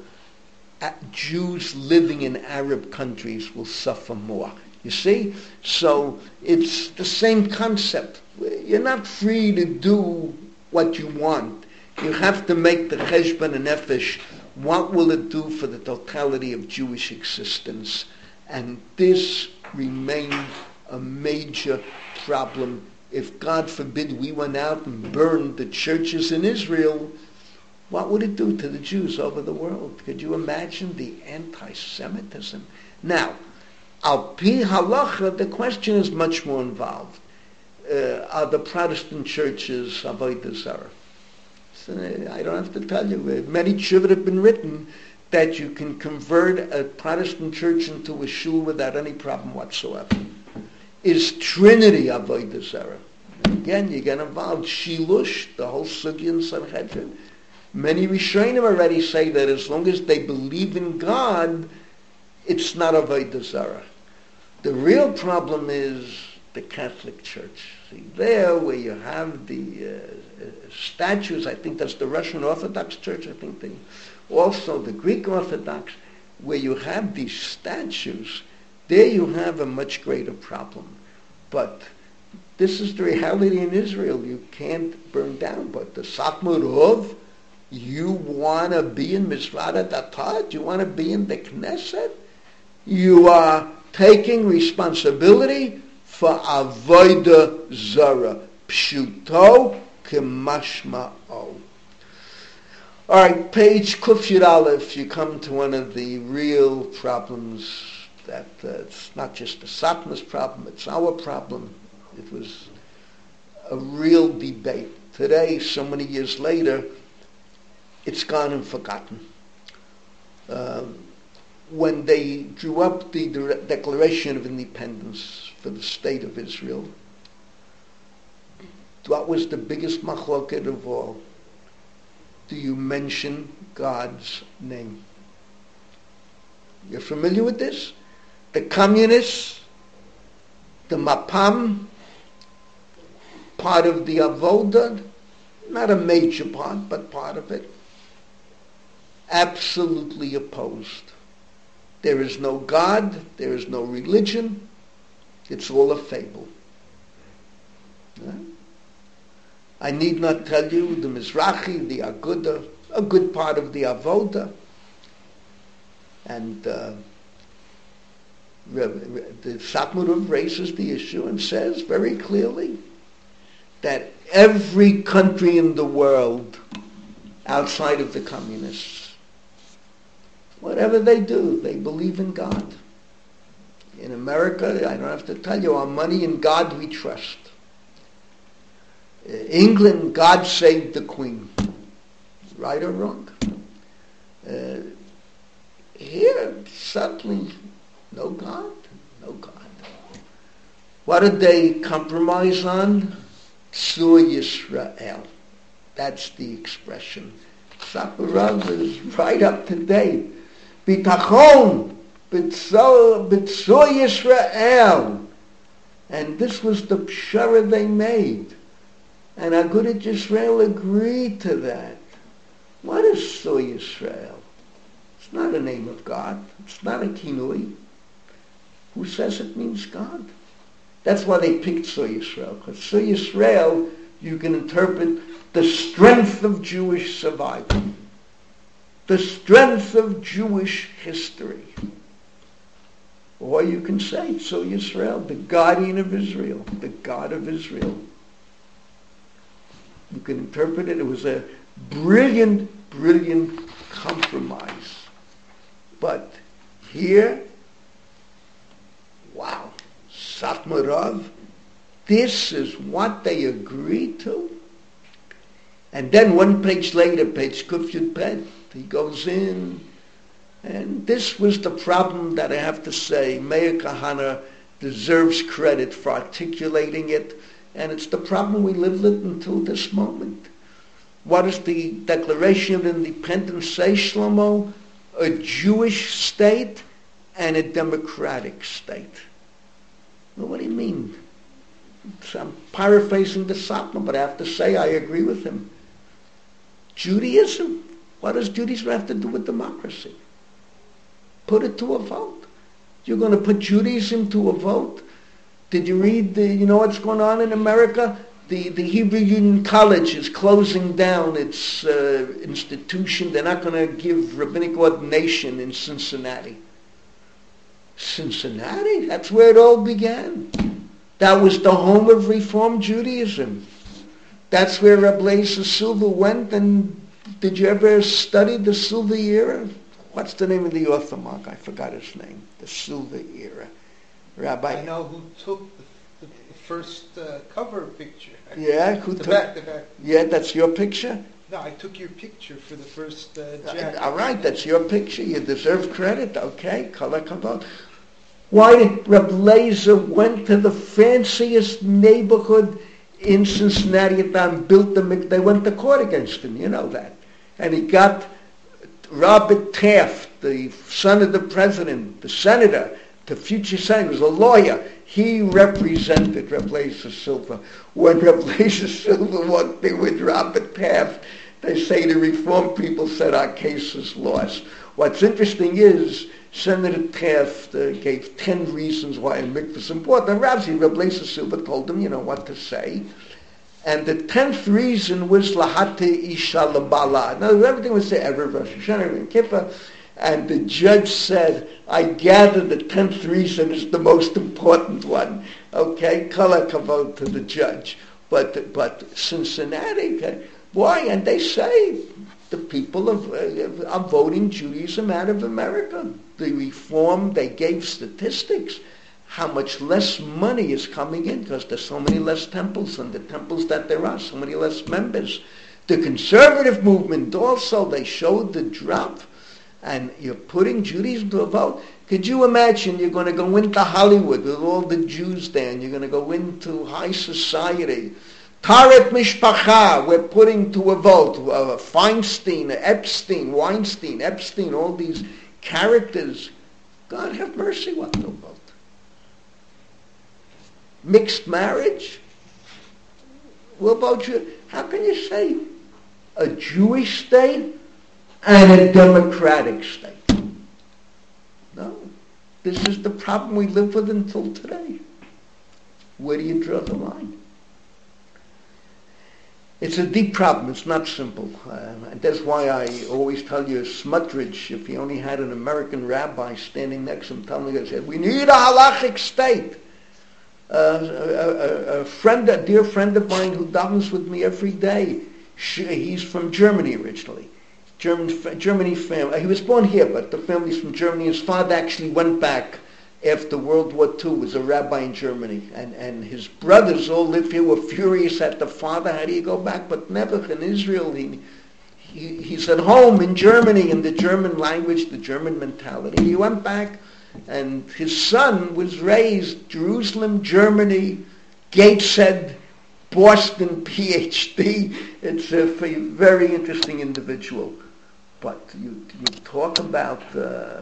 Jews living in Arab countries will suffer more. You see? So it's the same concept. You're not free to do what you want. You have to make the cheshbon and nefesh. What will it do for the totality of Jewish existence? And this remains a major problem. If, God forbid, we went out and burned the churches in Israel, what would it do to the Jews over the world? Could you imagine the anti-Semitism? Now, al pi halacha, the question is much more involved. Uh, are the Protestant churches avodah zarah? So, uh, I don't have to tell you. Uh, many tshuvat have been written that you can convert a Protestant church into a shul without any problem whatsoever. Is Trinity avodah zarah? Again, you get involved. Shilush, the whole sugya in Sanhedrin. Many Rishonim already say that as long as they believe in God, it's not avodah zarah. The real problem is the Catholic Church. See, there where you have the uh, uh, statues, I think that's the Russian Orthodox Church, I think they, also the Greek Orthodox, where you have these statues, there you have a much greater problem. But this is the reality in Israel. You can't burn down. But the Satmar Rov, you want to be in Mizrarat Atat? You want to be in the Knesset? You are taking responsibility for Avodah Zara. Pshuto kemashma'o. All right, page Kuf Yud Aleph, you come to one of the real problems that uh, it's not just the Satmar's problem, it's our problem. It was a real debate. Today, so many years later, it's gone and forgotten. Um, when they drew up the De- Declaration of Independence for the State of Israel, what was the biggest machloket of all? Do you mention God's name? You're familiar with this? The communists, the Mapam, part of the Avoda, not a major part, but part of it, absolutely opposed. There is no God, there is no religion, it's all a fable. Yeah? I need not tell you the Mizrahi, the Aguda, a good part of the Avoda, and uh, the Satmar Rov raises the issue and says very clearly that every country in the world outside of the communists, whatever they do, they believe in God. In America, I don't have to tell you, our money in God we trust. Uh, England, God saved the Queen. Right or wrong? Uh, here, suddenly, no God, no God. What did they compromise on? Tzur Yisrael. That's the expression. Satmar Rov is right up to date. Bitachon, B'tzur Yisrael. And this was the pshara they made. And Agudat Yisrael agreed to that. What is Tzur Yisrael? It's not a name of God. It's not a kinui. Who says it means God? That's why they picked Tzur Yisrael. Because Tzur Yisrael, you can interpret the strength of Jewish survival. The strength of Jewish history. Or you can say Tzur Yisrael, the guardian of Israel, the God of Israel. You can interpret it. It was a brilliant, brilliant compromise. But here, wow, Satmar Rov, this is what they agreed to. And then one page later, page Kuf Yud Bet, he goes in, and this was the problem that I have to say. Meir Kahana deserves credit for articulating it, and it's the problem we live with until this moment. What does the Declaration of Independence say, Shlomo? A Jewish state and a democratic state. Well, what do you mean? So I'm paraphrasing the Satmar, but I have to say I agree with him. Judaism, what does Judaism have to do with democracy? Put it to a vote. You're going to put Judaism to a vote? Did you read, the, you know what's going on in America? The, the Hebrew Union College is closing down its uh, institution. They're not going to give rabbinic ordination in Cincinnati. Cincinnati? That's where it all began. That was the home of Reform Judaism. That's where Reb Leizer Silver went. And did you ever study the Silver era? What's the name of the author, Mark? I forgot his name. The Silver era. Rabbi. I know who took the, the first uh, cover picture. Yeah, who the took? Back, the back. Yeah, that's your picture? No, I took your picture for the first uh, jacket. All right, that's your picture. You deserve credit. Okay, kol hakavod. Why did Reb Leizer went to the fanciest neighborhood in Cincinnati and built the mikveh? They went to court against him, you know that. And he got Robert Taft, the son of the president, the senator, the future senator, was a lawyer. He represented Reb Leizer Silver. When Reb Leizer Silver walked in with Robert Taft, they say the Reform people said our case is lost. What's interesting is Senator Taft uh, gave ten reasons why a mikveh is important. Rav Reb Lezer Silver told him, you know, what to say. And the tenth reason was lahate isha lebala. Now everything was said, Erev Rosh Hashanah, Yom Kippur. And the judge said, I gather the tenth reason is the most important one. Okay, kol hakavod to the judge. But but Cincinnati, why? And they say the people of, uh, are voting Judaism out of America. The reform, they gave statistics, how much less money is coming in because there's so many less temples, and the temples that there are, so many less members. The conservative movement also, they showed the drop, and you're putting Judaism to a vote. Could you imagine you're going to go into Hollywood with all the Jews there, and you're going to go into high society. Taret Mishpacha, we're putting to a vote. Uh, Feinstein, Epstein, Weinstein, Epstein, all these characters. God have mercy, what no vote. Mixed marriage, what about you? How can you say a Jewish state and a democratic state? No. This is the problem we live with until today. Where do you draw the line? It's a deep problem. It's not simple. Uh, and that's why I always tell you, Smotrich, if he only had an American rabbi standing next to him telling him, said, we need a halachic state. Uh, a, a, a friend, a dear friend of mine who davens with me every day, she, he's from Germany originally. German, Germany family. He was born here, but the family's from Germany. His father actually went back after World War Two, was a rabbi in Germany. And, and his brothers all live here, were furious at the father. How do you go back? But never in Israel. He, he, he's at home in Germany, in the German language, the German mentality. He went back, and his son was raised Jerusalem, Germany, Gateshead, Boston, P H D. It's a very interesting individual. But you, you talk about uh,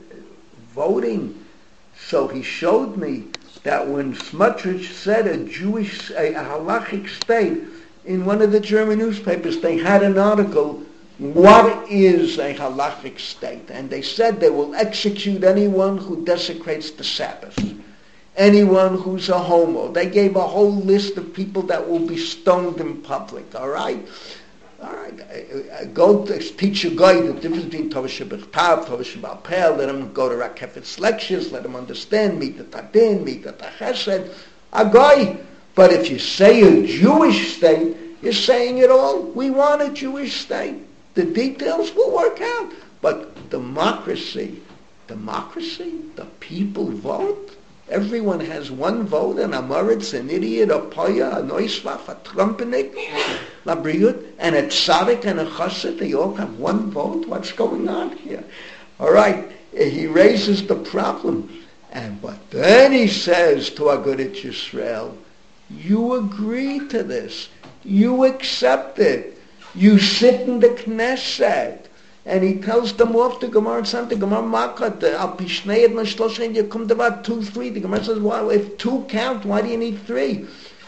voting. So he showed me that when Smotrich said a Jewish, a, a halachic state, in one of the German newspapers, they had an article, what is a halachic state? And they said they will execute anyone who desecrates the Sabbath, anyone who's a homo. They gave a whole list of people that will be stoned in public, all right? All right, I, I go to teach a guy the difference between Torah Shabbat, Torah Shabbat Peh, let him go to Rakefet's lectures, let him understand, meet the Tadin, meet the Chesed, a guy. But if you say a Jewish state, you're saying it all. We want a Jewish state. The details will work out. But democracy, democracy, the people vote. Everyone has one vote, and a Moritz, an idiot, a Poya, a Neuswaf, a Trumpenik, Labriut, and a Tzaddik and a Chassid, they all have one vote. What's going on here? All right, he raises the problem. And but then he says to Agudat Yisrael, you agree to this. You accept it. You sit in the Knesset. And he tells them off the Gemara and something, Gemara Makkah, Al Pishnei Edna Shloshen, you come to about two, three. The Gemara says, well, if two count, why do you need three?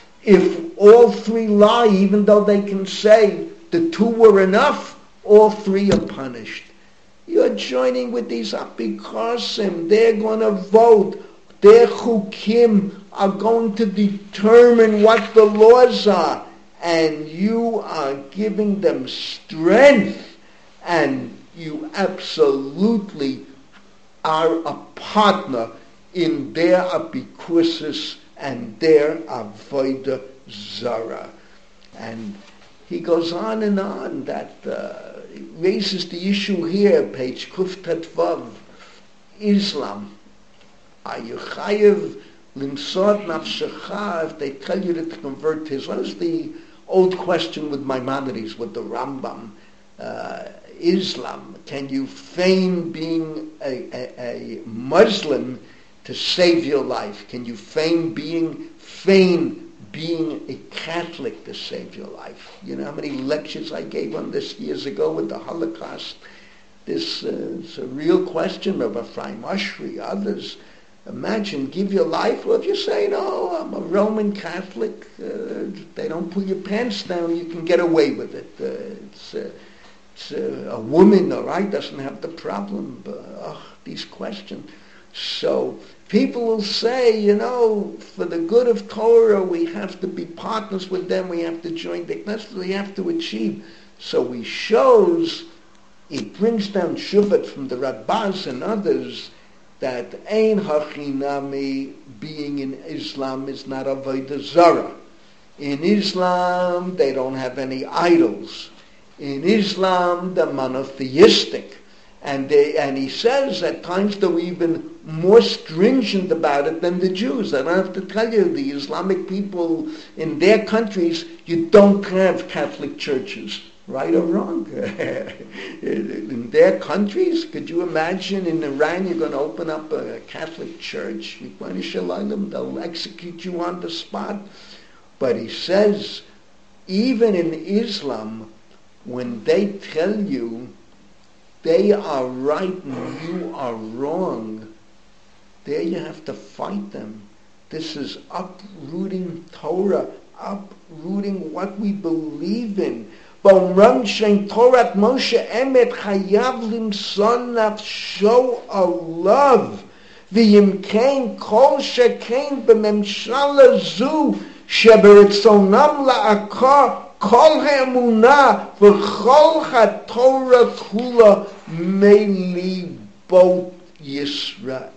If all three lie, even though they can say the two were enough, all three are punished. You're joining with these Apikosim. They're going to vote. Their Chukim are going to determine what the laws are. And you are giving them strength. And you absolutely are a partner in their apikusis and their avodah zara. And he goes on and on. That uh, raises the issue here, page Kuftat Vav, Islam. Are you chayiv limsod nafshecha if they tell you to convert to Islam? That was the old question with Maimonides, with the Rambam. Uh, Islam, can you feign being a, a, a Muslim to save your life? Can you feign being feign being a Catholic to save your life? You know how many lectures I gave on this years ago with the Holocaust? This uh, is a real question of Ephraim Ashri, others. Imagine, give your life, or if you say, no, I'm a Roman Catholic, uh, they don't pull your pants down, you can get away with it. Uh, it's... Uh, It's a, a woman, all right, doesn't have the problem. But, oh, these questions. So people will say, you know, for the good of Torah, we have to be partners with them. We have to join the Knesset. We have to achieve. So he shows, he brings down Shubbat from the Rabbas and others that Ein Hachinami, being in Islam, is not Avodah Zarah. In Islam, they don't have any idols. In Islam, they're monotheistic. And they, and he says at times they're even more stringent about it than the Jews. I don't have to tell you, the Islamic people in their countries, you don't have Catholic churches. Right or wrong? In their countries, could you imagine in Iran you're going to open up a Catholic church? They'll execute you on the spot. But he says, even in Islam, when they tell you they are right and you are wrong, there you have to fight them. This is uprooting Torah, uprooting what we believe in. Ba'omram shein Torat Moshe emet chayav limson nafsho alav v'yim kein kol shekein b'memshala zu שברצונם לעקר כל האמונה וכל התורה כולה מליבות ישראל.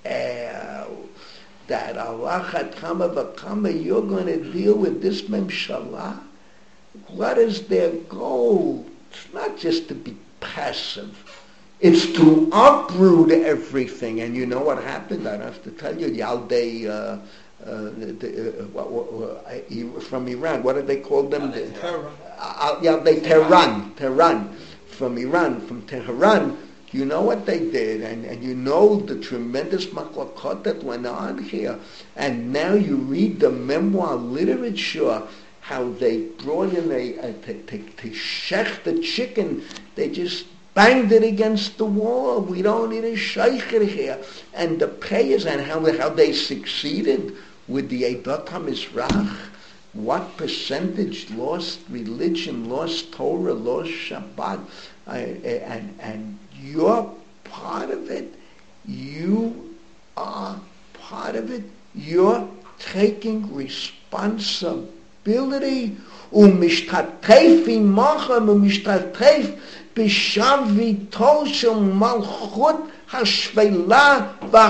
That Allah Kama v'Kama, you're going to deal with this Memshalah. What is their goal? It's not just to be passive. It's to uproot everything. And you know what happened? I don't have to tell you. Yaldei, uh, uh, the, uh, what, what, uh, from Iran, what do they call them? The, Tehran. Uh, Yaldei Tehran. Tehran. From Iran, from Tehran. You know what they did, and, and you know the tremendous maklakot that went on here. And now you read the memoir literature, how they brought in a, a to, to, to shech the chicken, they just banged it against the wall. We don't need a sheicher here. And the prayers, and how, how they succeeded with the Eidat HaMizrach. What percentage lost religion, lost Torah, lost Shabbat, uh, and, and you're part of it. You are part of it. You're taking responsibility. ומשתתף עמכם ומשתתף בשביתו של מלכות השפלה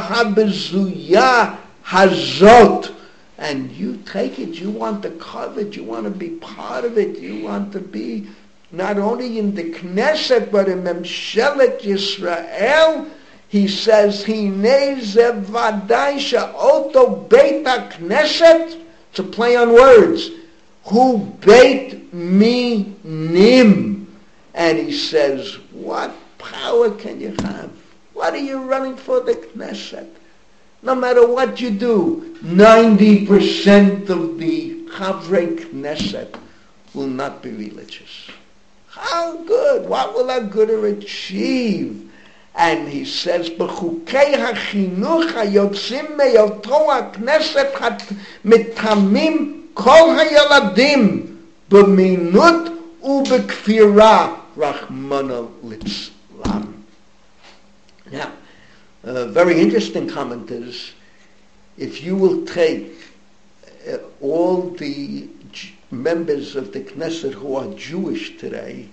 והבזויה הזאת. And you take it, you want to cover it, you want to be part of it, you want to be not only in the Knesset, but in Memshelet Yisrael. He says, Hinei ze vadai she'oto beit HaKnesset. It's a play on words. Hu beit minim. And he says, what power can you have? What are you running for the Knesset? No matter what you do, ninety percent of the Chavrei Knesset will not be religious. How good? What will a gooder achieve? And he says, "B'chukei hachinuch hayotzim me'yoto haKnesset mitamim kol hayaladim b'minut u'b'kfira rachmana litzlam." Now, uh, very interesting comment is, if you will take uh, all the J- members of the Knesset who are Jewish today,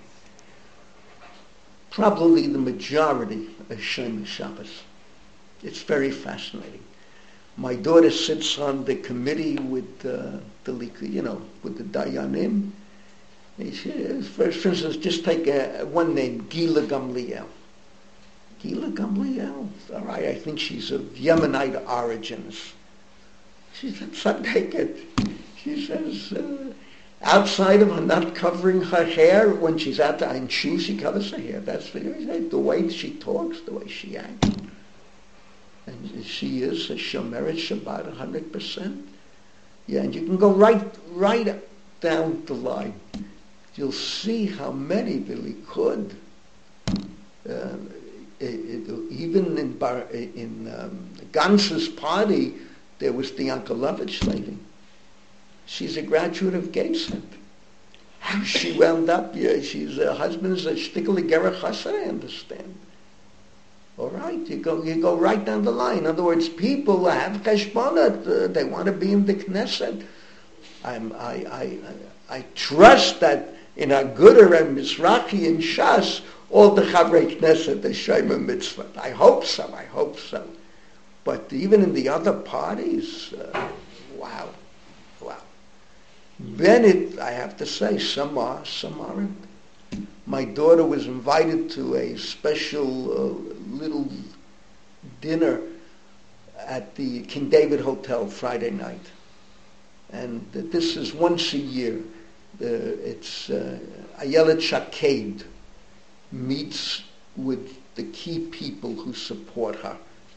probably the majority are Shomer Shabbos. It's very fascinating. My daughter sits on the committee with uh, the Likud, you know, with the Dayanim. She, for, for instance, just take a, one name, Gila Gamliel. Gila Gamliel, all right, I think she's of Yemenite origins. She said, son, take it. She says, uh, outside of her not covering her hair, when she's out there in shoes, she covers her hair. That's the way she talks, the way she acts. And she is a Shomeret Shabbat one hundred percent. Yeah, and you can go right right down the line. You'll see how many really could. Uh, it, it, even in Bar, in um, Gantz's party, there was the Yankelovich lady. She's a graduate of Gateshead. how she wound up here. She's her husband's a shtickle gerach chassid, I understand. All right, you go you go right down the line. In other words, people have cheshbonot. Uh, they want to be in the Knesset. I'm, I, I, I trust that in Agudah and Mizrachi and Shas, all the Chavrei Knesset, the Shema Mitzvah. I hope so, I hope so. But even in the other parties, uh, wow, wow. Bennett, I have to say, some are, some aren't. My daughter was invited to a special uh, little dinner at the King David Hotel Friday night. And this is once a year. Uh, it's uh, Ayelet Shaked meets with the key people who support her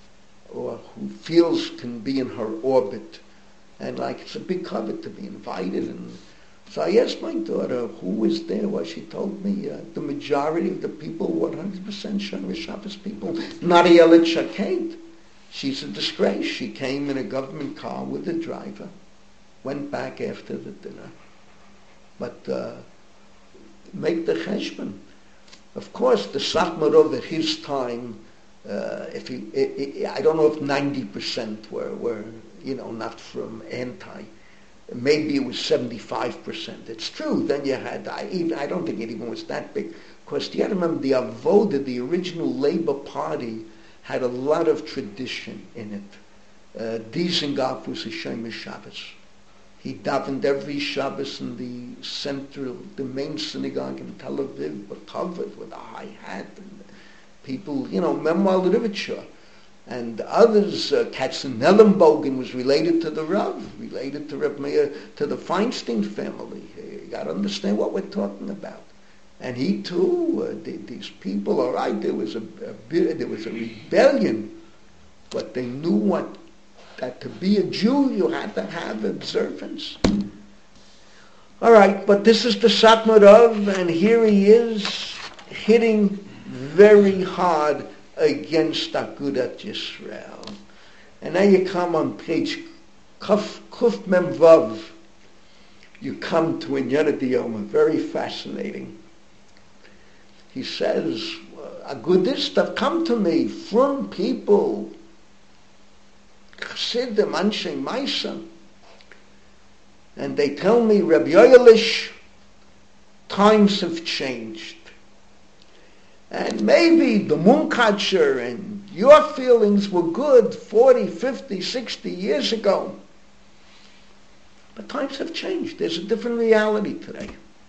or who feels can be in her orbit. And like it's a big covet to be invited. And so I asked my daughter who was there. Well, she told me uh, the majority of the people, one hundred percent Shomer Shabbos people, not Ayelet Shaked. She's a disgrace. She came in a government car with a driver, went back after the dinner. But uh, make the cheshbon. Of course, the Satmarov at his time, uh, if he, it, it, I don't know if ninety percent were, were, you know, not from anti. Maybe it was seventy-five percent. It's true. Then you had, I, even, I don't think it even was that big. Because you got to remember, the Avoda, the original Labour Party, had a lot of tradition in it. Uh, Dizengoff was a Shomer Shabbos. He davened every Shabbos in the central, the main synagogue in Tel Aviv, but covered with a high hat. And people, you know, memoir literature. And others, uh, Katzenellenbogen was related to the Rav, related to Reb Meir, to the Feinstein family. You got to understand what we're talking about. And he too, uh, the, these people, all right, there was a, a there was a rebellion, but they knew what. That to be a Jew, you had to have observance. All right, but this is the Satmarov, and here he is hitting very hard against Agudat Yisrael. And now you come on page Kuf, Kuf Mem Vav. You come to Inyana Diyoma, very fascinating. He says, Agudists have come to me from people, Chassidim, Anshe Maisa, and they tell me, Rabbi Yoelish, times have changed. And maybe the Munkacher and your feelings were good forty, fifty, sixty years ago. But times have changed. There's a different reality today.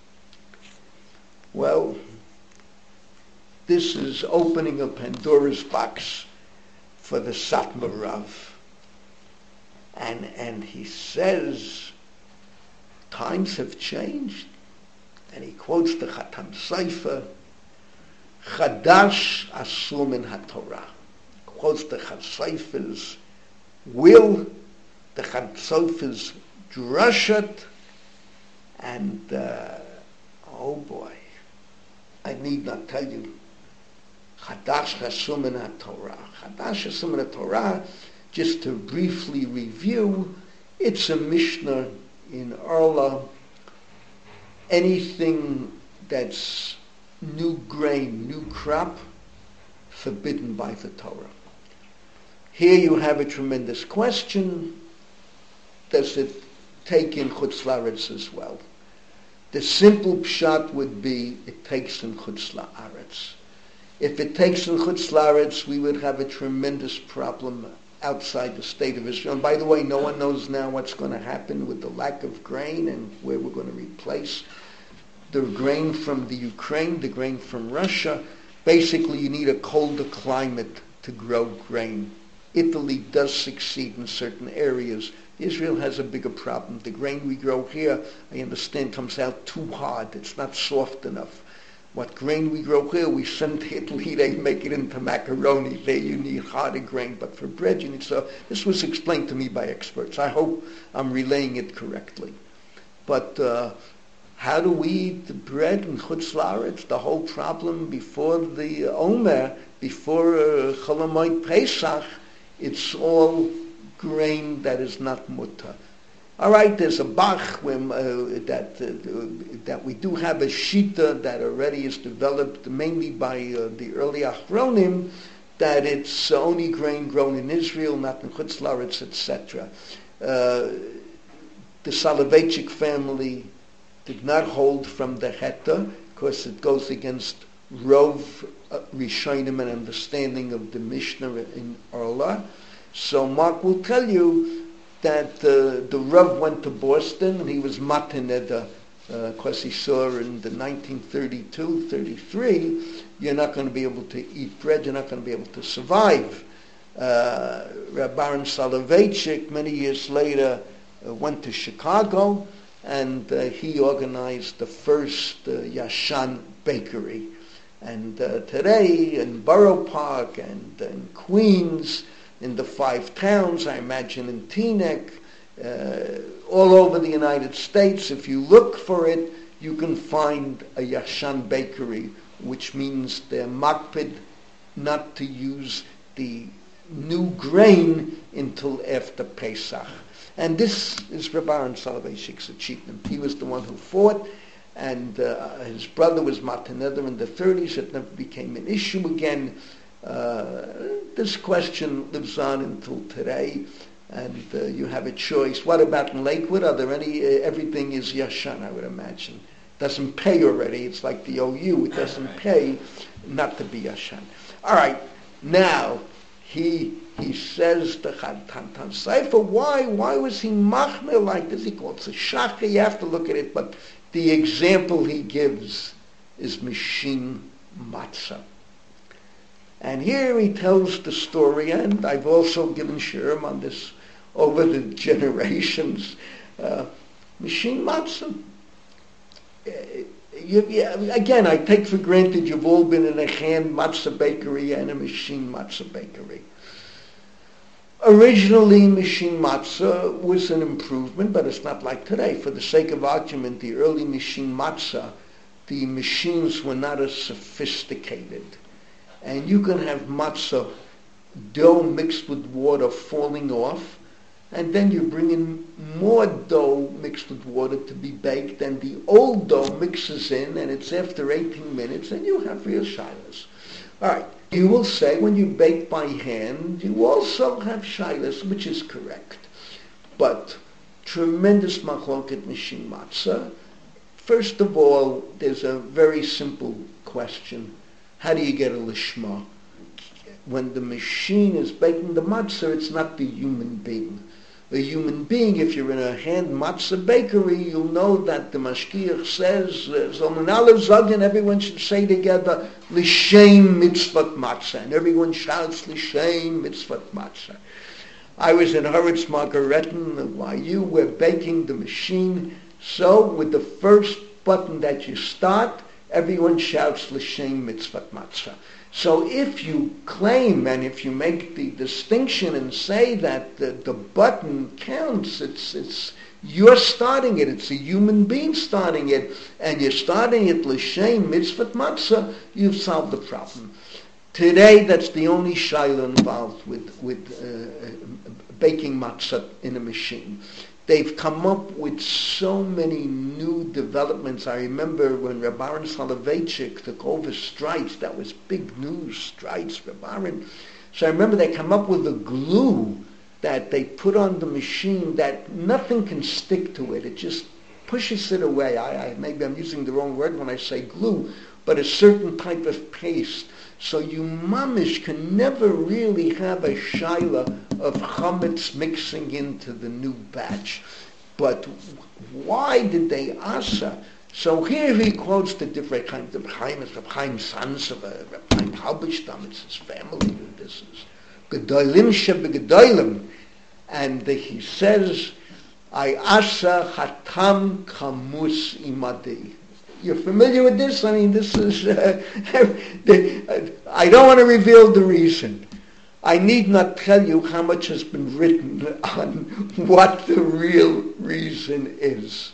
Well, this is opening a Pandora's box for the Satmarov. And, and he says, times have changed. And he quotes the Chatam Sofer, Chadash Asur Min HaTorah. Quotes the Chatzaifer's will, the Chatzaifer's drashat, and uh, oh boy, I need not tell you, Chadash Asur Min HaTorah. Chadash Asur Min HaTorah, just to briefly review, it's a Mishnah in Erla. Anything that's new grain, new crop, forbidden by the Torah. Here you have a tremendous question. Does it take in Chutz La'aretz as well? The simple pshat would be, it takes in Chutz La'aretz. If it takes in Chutz La'aretz, we would have a tremendous problem outside the state of Israel. And by the way, no one knows now what's going to happen with the lack of grain and where we're going to replace the grain from the Ukraine, the grain from Russia. Basically, you need a colder climate to grow grain. Italy does succeed in certain areas. Israel has a bigger problem. The grain we grow here, I understand, comes out too hard. It's not soft enough. What grain we grow here, we send to Italy, they make it into macaroni. There you need harder grain, but for bread you need so. This was explained to me by experts. I hope I'm relaying it correctly. But uh, how do we eat the bread in Chutz La'aretz? The whole problem before the Omer, before uh, Cholamoid Pesach, it's all grain that is not mutter. All right, there's a Bach when, uh, that uh, that we do have a Shita that already is developed mainly by uh, the early Achronim, that it's only grain grown in Israel, not in Chutz La'aretz, et cetera. Uh, the Soloveitchik family did not hold from the Heta, because it goes against Rov uh, Rishonim and understanding of the Mishnah in Orla. So Mark will tell you that uh, the Rav went to Boston and he was mataneda, because uh, he saw in the nineteen thirty-two, thirty-three, you're not going to be able to eat bread, you're not going to be able to survive. Uh, Reb Aaron Soloveitchik, many years later, uh, went to Chicago, and uh, he organized the first uh, Yashan bakery. And uh, today, in Borough Park and in Queens, in the five towns, I imagine in Teaneck, uh, all over the United States, if you look for it, you can find a Yashan bakery, which means they're makpid not to use the new grain until after Pesach. And this is Reb Aaron Soloveitchik's achievement. He was the one who fought, and uh, his brother was mataneder in the thirties. It never became an issue again. Uh, this question lives on until today, and uh, you have a choice. What about in Lakewood? Are there any, uh, everything is Yashan, I would imagine. Doesn't pay already. It's like the O U. It doesn't pay not to be Yashan. All right, now, he he says the Tantan Sefer, why, why was he machmir like this? He calls it shachar. You have to look at it, but the example he gives is Mishin Matzah. And here he tells the story, and I've also given shirim on this over the generations. Uh, Mishin Matzah. Uh, you, yeah, again, I take for granted you've all been in a hand matzah bakery and a Mishin Matzah bakery. Originally, Mishin Matzah was an improvement, but it's not like today. For the sake of argument, the early Mishin Matzah, the machines were not as sophisticated. And you can have matzah dough mixed with water falling off, and then you bring in more dough mixed with water to be baked, and the old dough mixes in, and it's after eighteen minutes, and you have real shilas. All right, you will say when you bake by hand, you also have shilas, which is correct. But tremendous machloket Mishin Matzah. First of all, there's a very simple question. How do you get a lishma? When the machine is baking the matzah, it's not the human being. The human being, if you're in a hand matzah bakery, you'll know that the mashkiach says, Zolman Aleph Zogin, everyone should say together, L'shem mitzvot matzah. And everyone shouts, L'shem mitzvot matzah. I was in Hurwitz Margaretten, the Y U, we're baking the machine. So with the first button that you start, everyone shouts L'shem mitzvot matzah. So if you claim and if you make the distinction and say that the, the button counts, it's it's you're starting it. It's a human being starting it, and you're starting it L'shem mitzvot matzah. You've solved the problem. Today, that's the only shayla involved with with uh, baking matzah in a machine. They've come up with so many new developments. I remember when Reb Aaron Soloveitchik took over Strites, that was big news, Strites, Reb Aaron. So I remember they come up with a glue that they put on the machine that nothing can stick to it. It just pushes it away. I, I maybe I'm using the wrong word when I say glue, but a certain type of paste. So you mamish can never really have a shaila of chametz mixing into the new batch. But why did they asa? So here he quotes the different kinds of Chaim, Reb Chaim sons of Reb Chaim Halberstam, it's his family, this is Gedolim shebegedolim. And he says, I asa hatam kamus imadi. You're familiar with this? I mean, this is, uh, the, uh, I don't want to reveal the reason. I need not tell you how much has been written on what the real reason is.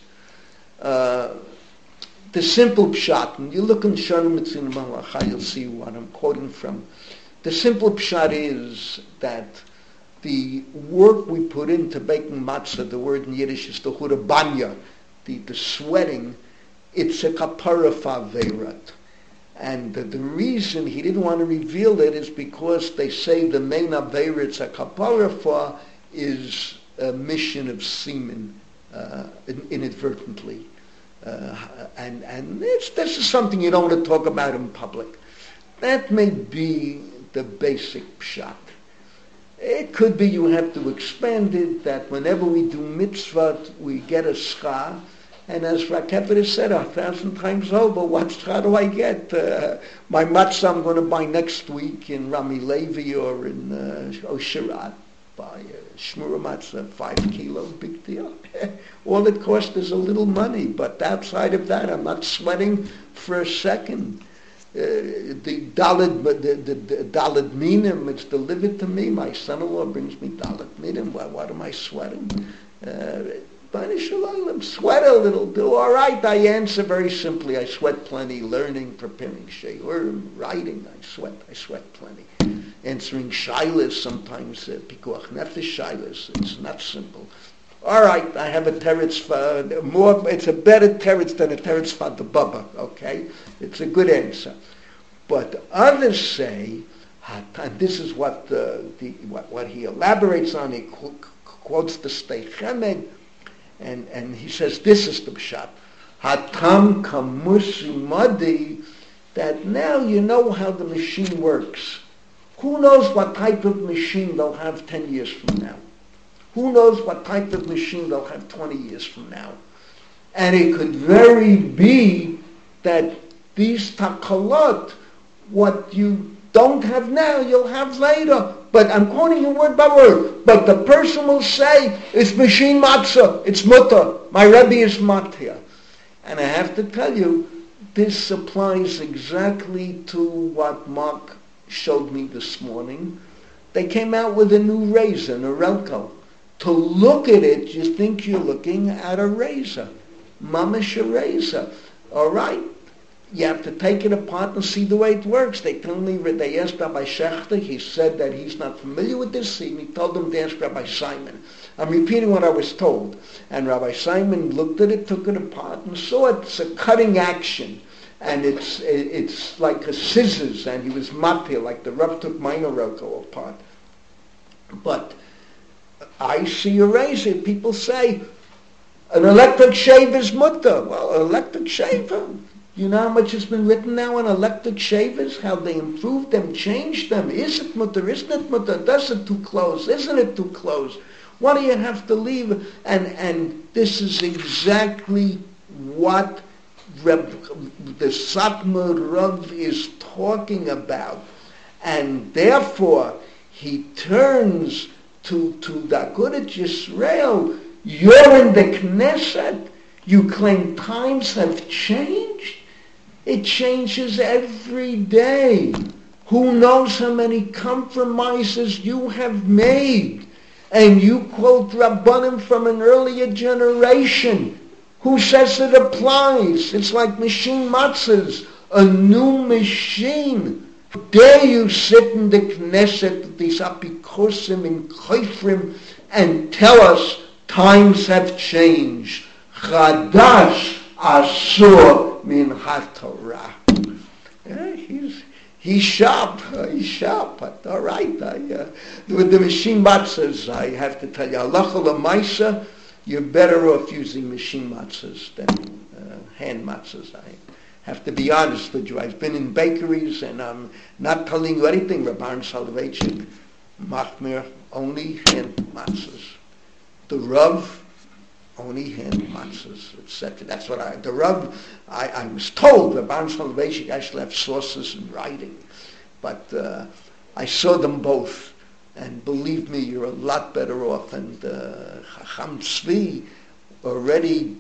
Uh, the simple pshat, and you look in Shonim Mitzvim Malacha, you'll see what I'm quoting from. The simple pshat is that the work we put into baking matzah, the word in Yiddish is the hurabanya, the, the sweating, it's a kapara faveirat. And the, the reason he didn't want to reveal it is because they say the main aveirat it's a kapara for is a mission of semen uh, inadvertently. Uh, and and this, this is something you don't want to talk about in public. That may be the basic pshat. It could be you have to expand it, that whenever we do mitzvot, we get a schar. And as Rakefet has said a thousand times over, what schar do I get? Uh, my matzah I'm going to buy next week in Rami Levi or in uh, Oshirat. Buy a shmura matzah, five kilo, big deal. All it costs is a little money, but outside of that, I'm not sweating for a second. Uh, the daled, the, the, the daled minim, it's delivered to me. My son-in-law brings me daled minim. Why, what am I sweating? Uh, sweat a little, do all right. I answer very simply. I sweat plenty. Learning, preparing shayurim, writing. I sweat. I sweat plenty. Answering shilas, sometimes uh, pikuach nefesh shilas. It's not simple. All right, I have a teretz for more. It's a better teretz than a teretz for the baba. Okay, it's a good answer. But others say, and this is what the, the what, what he elaborates on. He qu- quotes the Sdei Chemed, and and he says this is the pshat. Hatam kamusi madi. That now you know how the machine works. Who knows what type of machine they'll have ten years from now? Who knows what type of machine they'll have twenty years from now? And it could very be that these takalot, what you don't have now, you'll have later. But I'm quoting you word by word. But the person will say, it's machine matzah, it's mutter. My Rebbe is matir. And I have to tell you, this applies exactly to what Mark showed me this morning. They came out with a new razor, an Orelco. To look at it, you think you're looking at a razor. Mamish a razor. All right. You have to take it apart and see the way it works. They told me, they asked Rabbi Schechter, he said that he's not familiar with this, and he told them to ask Rabbi Simon. I'm repeating what I was told. And Rabbi Simon looked at it, took it apart, and saw it's a cutting action. And it's it's like a scissors, and he was matir, like the Rav took mine Orelco apart. But I see a razor. People say, an electric shaver is mutter. Well, an electric shaver, you know how much has been written now on electric shavers? How they improved them, changed them. Is it mutter? Isn't it mutter? Does it too close? Isn't it too close? What do you have to leave? And and this is exactly what Reb, the Satmar Rav is talking about. And therefore, he turns to, to the Agudat Yisrael. You're in the Knesset. You claim times have changed. It changes every day. Who knows how many compromises you have made? And you quote Rabbanim from an earlier generation. Who says it applies? It's like machine matzahs. A new machine. Dare you sit in the Knesset, these apikosim and koifrim, and tell us times have changed. Chadash asur min haTorah. Yeah, he's he's sharp. He's sharp. But all right, I, uh, with the machine matzahs, I have to tell you, halacha l'maisa, you're better off using machine matzahs than uh, hand matzahs. I have to be honest with you. I've been in bakeries, and I'm not telling you anything. Rabban Soloveitchik, Machmir, only hand matzahs. The Rav, only hand matzahs, et cetera. That's what I. The Rav, I, I was told Rabban Soloveitchik actually have sources in writing, but uh, I saw them both. And believe me, you're a lot better off. And uh, Chacham Tzvi, already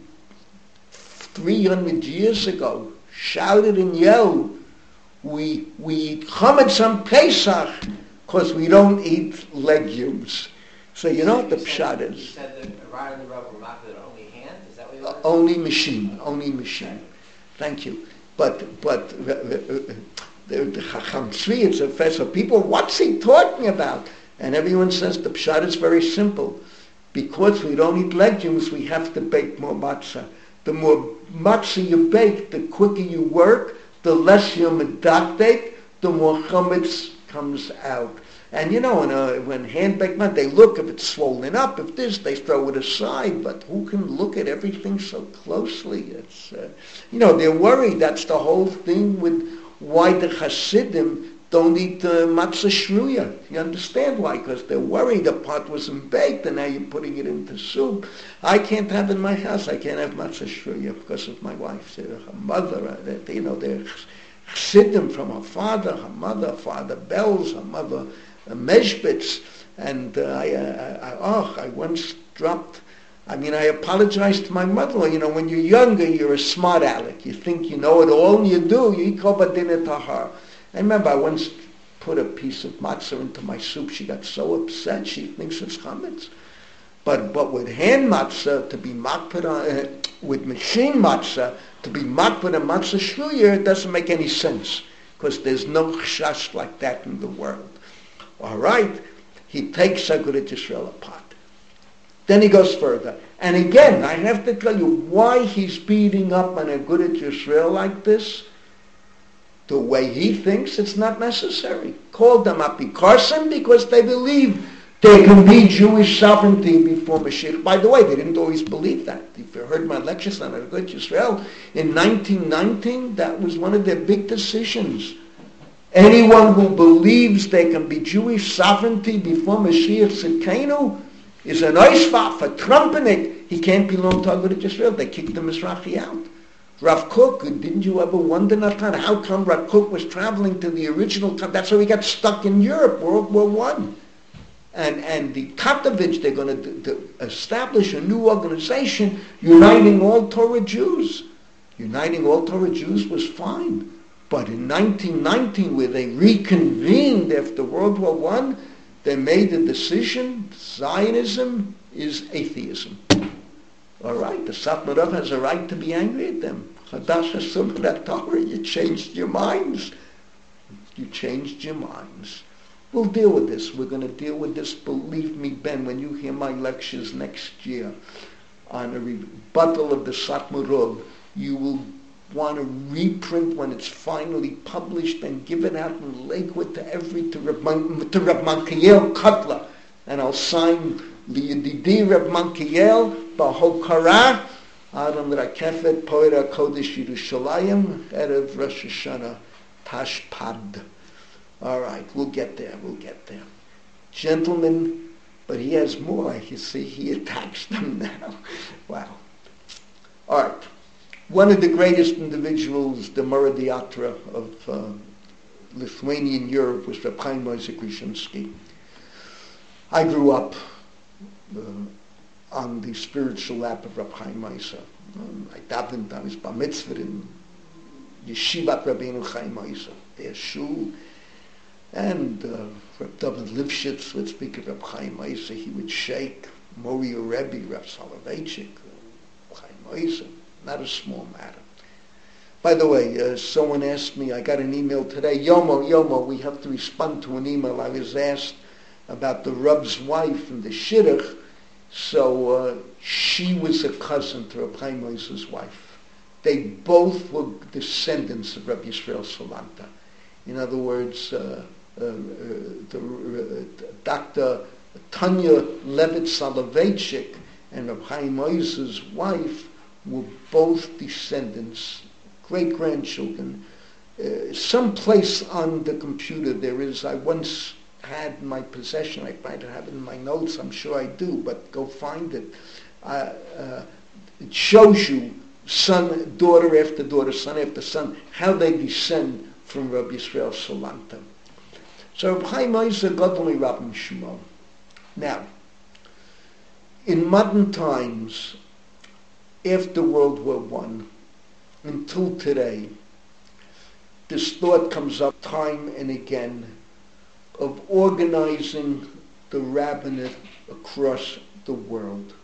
three hundred years ago, shouted and yelled, we we eat chametz on Pesach because we don't eat legumes. So you know what the pshat is. You said that Ryan and the Rav were matir only hand? Is that what you uh, Only machine, only machine. Thank you. But, but uh, uh, the, the Chacham Tzvi, it's a festival. People, what's he talking about? And everyone says the pshat is very simple. Because we don't eat legumes, we have to bake more matzah. The more matzah you bake, the quicker you work, the less you're medakdek, the more chametz comes out. And you know, when, uh, when hand-baked matzah, they look if it's swollen up, if this, they throw it aside. But who can look at everything so closely? It's, uh, you know, they're worried. That's the whole thing with why the Hasidim don't eat uh, matzah shruya. You understand why? Because they're worried the pot wasn't baked and now you're putting it into soup. I can't have in my house, I can't have matzah shruya because of my wife, her mother. Uh, you know, they're chassidim from her father, her mother, father Bells, her mother uh, Meshbitz. And uh, I, uh, I, oh, I once dropped, I mean, I apologized to my mother. You know, when you're younger, you're a smart aleck. You think you know it all and you do. You eat kol dinner tahar. I remember I once put a piece of matzah into my soup. She got so upset. She thinks it's chametz. But but with hand matzah to be makpid on, uh, with machine matzah to be makpid on matzah shruya, it doesn't make any sense because there's no chashash like that in the world. All right, he takes Agudat Yisrael apart. Then he goes further, and again I have to tell you why he's beating up on Agudat Yisrael like this. The way he thinks, it's not necessary. Called them Apikarsim because they believe there can be Jewish sovereignty before Mashiach. By the way, they didn't always believe that. If you heard my lectures on Agudat Yisrael, in nineteen nineteen, that was one of their big decisions. Anyone who believes there can be Jewish sovereignty before Mashiach Tzidkenu is an oisvaf, a trumpenik. He can't belong to Agudat Yisrael. They kicked the Mizrahi out. Rav Kook, didn't you ever wonder, Natan, how come Rav Kook was traveling to the original time? That's how he got stuck in Europe, World War One. And and the Katovich, they're going to, to establish a new organization uniting all Torah Jews. Uniting all Torah Jews was fine. But in nineteen nineteen, where they reconvened after World War One, they made a decision, Zionism is atheism. All right, the Satmar Rav has a right to be angry at them. Chadash Hasum Torah, you changed your minds. You changed your minds. We'll deal with this. We're going to deal with this. Believe me, Ben, when you hear my lectures next year on a rebuttal of the Satmar Rav, you will want to reprint when it's finally published and give it out in Lakewood to every, to Reb, to Reb Mankiel Kotler. And I'll sign the Yedidi Reb Mankiel Bahokara Adam Rakefet Poira Kodesh Yerushalayim Erev Rosh Hashanah Tashpad. All right, we'll get there, we'll get there. Gentlemen, but he has more. You see, he attacks them now. Wow. All right. One of the greatest individuals, the Moradiatra of uh, Lithuanian Europe, was Reb Chaim Moshe Grishinsky. I grew up uh, on the spiritual lap of Reb Chaim Moshe. Um, I davened on his bar mitzvah in Yeshivat Rabbeinu Chaim Moshe, their shul. And uh, Reb David Lifshitz would speak of Reb Chaim Moshe. He would shake. Mori Rebbe, Reb Soloveitchik, Chaim Moshe. Not a small matter. By the way, uh, someone asked me, I got an email today, Yomo, Yomo, we have to respond to an email. I was asked about the Reb's wife and the Shidduch. So uh, she was a cousin to Reb Chaim Moshe's wife. They both were descendants of Reb Yisrael Solanta. In other words, uh, uh, uh, the, uh, Doctor Tanya Levitt Soloveitchik and Reb Chaim Moshe's wife were both descendants, great-grandchildren. Uh, someplace on the computer there is, I once had in my possession, I might have it in my notes, I'm sure I do, but go find it. Uh, uh, it shows you son, daughter after daughter, son after son, how they descend from Rabbi Yisrael Solanta. So Reb Chaim Moshe Gadol Rabbi Shmuel. Now, in modern times, after World War One, until today, this thought comes up time and again of organizing the rabbinate across the world.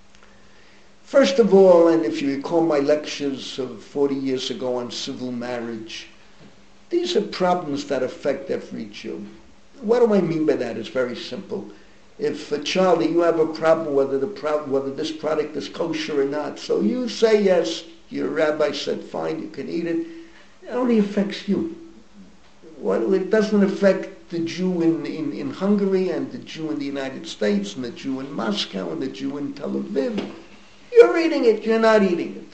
First of all, and if you recall my lectures of forty years ago on civil marriage, these are problems that affect every Jew. What do I mean by that? It's very simple. If uh, Charlie, you have a problem whether the pro- whether this product is kosher or not, so you say yes. Your rabbi said fine, you can eat it. It only affects you. Well, it doesn't affect the Jew in, in, in Hungary and the Jew in the United States and the Jew in Moscow and the Jew in Tel Aviv. You're eating it. You're not eating it.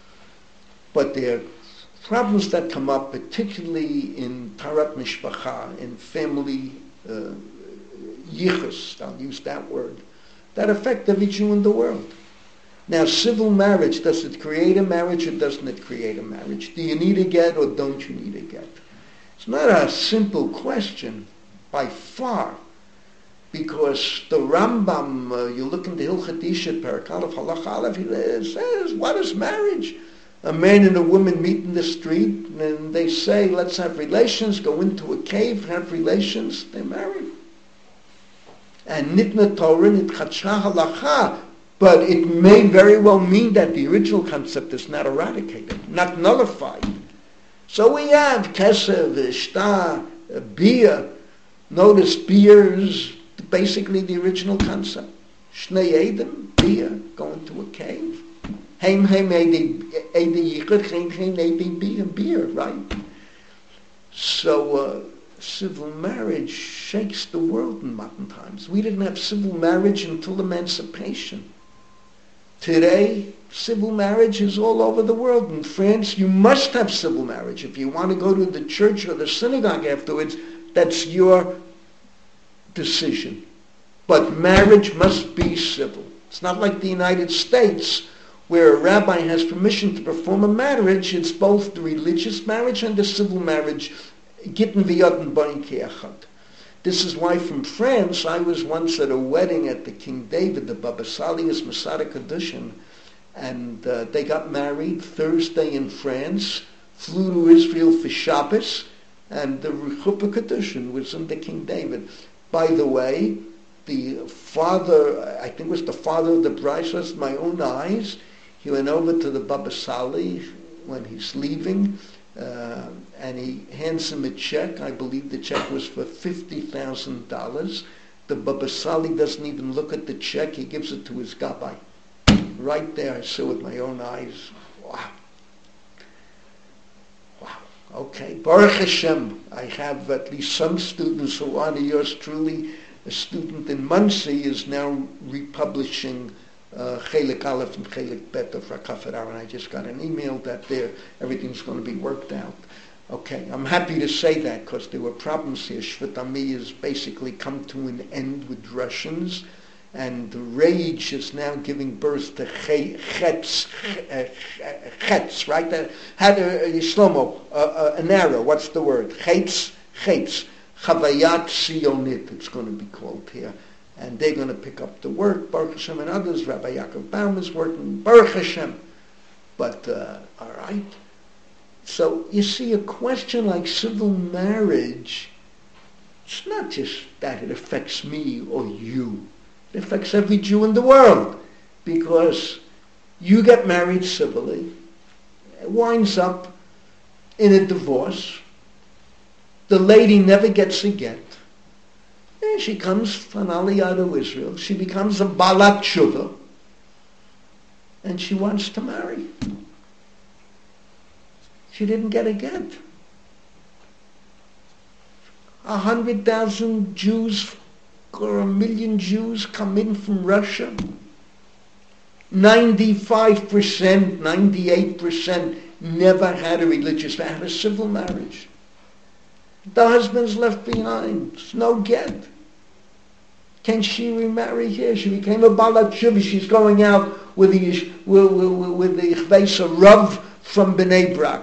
But there are problems that come up, particularly in Tarat Mishpacha, in family uh, yichus, I'll use that word, that affect every Jew in the world. Now, civil marriage, does it create a marriage or doesn't it create a marriage? Do you need a get or don't you need a get? It's not a simple question, by far, because the Rambam, uh, you look into Hilchat Isha, Perek Aleph, Halach Aleph, he says, what is marriage? A man and a woman meet in the street, and they say, let's have relations, go into a cave, have relations, they're married. And Nitna Torah, Nitchatsha Halacha, but it may very well mean that the original concept is not eradicated, not nullified. So we have Kesev, Ishta, beer. Notice beer is basically the original concept. Shnei Edom, beer, going to a cave. Heim, heim, ede yichud, heim, heim, ede beer, beer, right? So uh, civil marriage shakes the world in modern times. We didn't have civil marriage until emancipation. Today, civil marriage is all over the world. In France, you must have civil marriage. If you want to go to the church or the synagogue afterwards, that's your decision. But marriage must be civil. It's not like the United States, where a rabbi has permission to perform a marriage. It's both the religious marriage and the civil marriage. Gitten v'yoden boin ke'echad. This is why from France, I was once at a wedding at the King David, the Baba Sali's Masada Kedushin, and uh, they got married Thursday in France, flew to Israel for Shabbos, and the Chuppah Kedushin was in the King David. By the way, the father, I think it was the father of the bride, so it's my own eyes, he went over to the Baba Sali when he's leaving, Uh, and he hands him a check. I believe the check was for fifty thousand dollars. The Baba Sali doesn't even look at the check. He gives it to his gabbai. Right there, I saw with my own eyes. Wow. Wow. Okay. Baruch Hashem. I have at least some students who honor yours truly. A student in Muncie is now republishing Uh, Chelik Aleph and Chelik Bet of Rakafet Aaron. I just got an email that there everything's going to be worked out. Okay, I'm happy to say that because there were problems here. Shvat Ami has basically come to an end with Russians, and the rage is now giving birth to Chetz, Chetz, right? That had a Shlomo, uh, an arrow. What's the word? Chetz, Chetz, Chavayat Sionit. It's going to be called here. And they're going to pick up the work, Baruch Hashem and others. Rabbi Yaakov Baum is working, Baruch Hashem. But, uh, all right. So, you see, a question like civil marriage, it's not just that it affects me or you. It affects every Jew in the world. Because you get married civilly, it winds up in a divorce. The lady never gets a get. And she comes from Aliyah to Israel. She becomes a Balat Tshuva. And she wants to marry. She didn't get a get. A hundred thousand Jews or a million Jews come in from Russia. Ninety-five percent, ninety-eight percent never had a religious, had a civil marriage. The husband's left behind. There's no get. Can she remarry here? She became a Balat Tshuva. She's going out with the with, with, with the Chveisa Rav from Bnei Brak.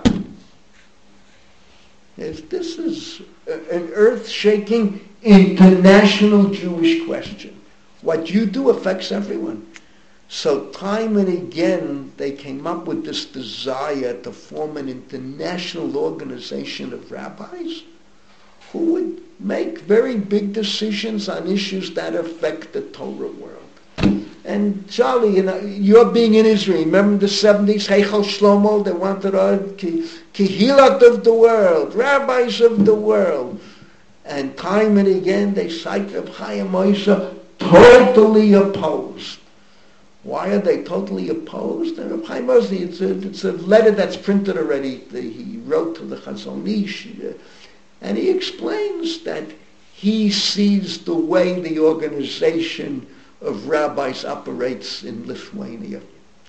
Yes, this is an earth-shaking international Jewish question. What you do affects everyone. So time and again, they came up with this desire to form an international organization of rabbis who would make very big decisions on issues that affect the Torah world. And Charlie, you know, you're being in Israel. Remember in the seventies, Heichal Shlomo, they wanted a Kehilat of the world, rabbis of the world. And time and again they cite Reb Chaim Moshe totally opposed. Why are they totally opposed? And Reb Chaim Moshe, it's a, it's a letter that's printed already. He wrote to the Chazon Ish, and he explains that he sees the way the organization of rabbis operates in Lithuania.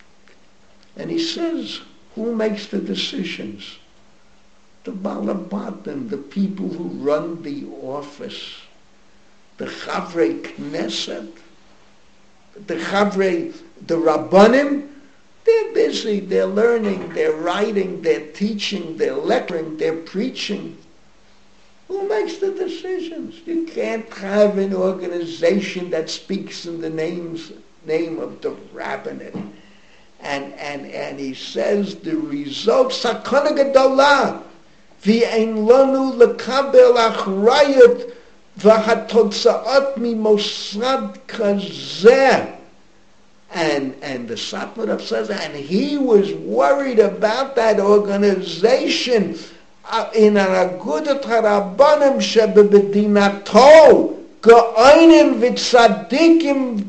And he says, who makes the decisions? The Balabatim, the people who run the office, the Chavrei Knesset, the Chavrei, the Rabbanim, they're busy, they're learning, they're writing, they're teaching, they're lecturing, they're preaching. Who makes the decisions? You can't have an organization that speaks in the names, name of the rabbinate. And, and, and he says the result, Sakana Gedolah, V'ein lanu lekabel achrayut v'hatotzaot mimosad kazeh. And and the Satmar says, and he was worried about that organization uh, in an agudat harabanim shebebedinato ga'onim v'tzadikim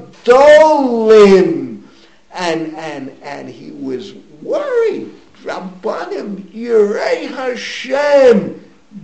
gadolim. And and and he was worried. Rabbanim, Yirei Hashem,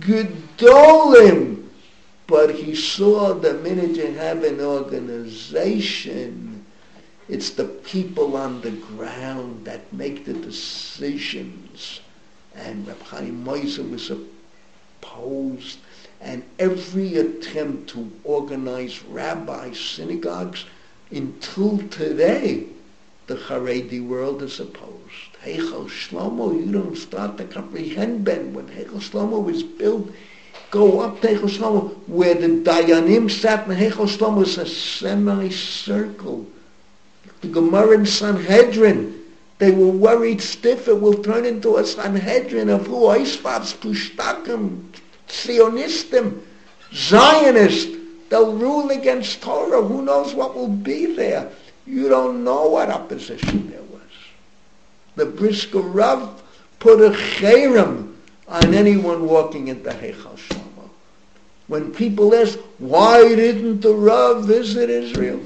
Gedolim. But he saw the minute you have an organization, it's the people on the ground that make the decisions. And Reb Chaim Moshe was opposed. And every attempt to organize rabbi synagogues until today, the Haredi world is opposed. Heichal Shlomo, you don't start to comprehend, Ben. When Heichal Shlomo was built, go up to Heichal Shlomo, where the Dayanim sat in Heichal Shlomo was a semicircle. The Gemara in Sanhedrin, they were worried stiff it will turn into a Sanhedrin of who? Oisvavs, Pushtakim, Zionistim, Zionists. They'll rule against Torah. Who knows what will be there? You don't know what opposition there was. The Brisker Rav put a cherem on anyone walking into Heichal Shlomo. When people ask, why didn't the Rav visit Israel?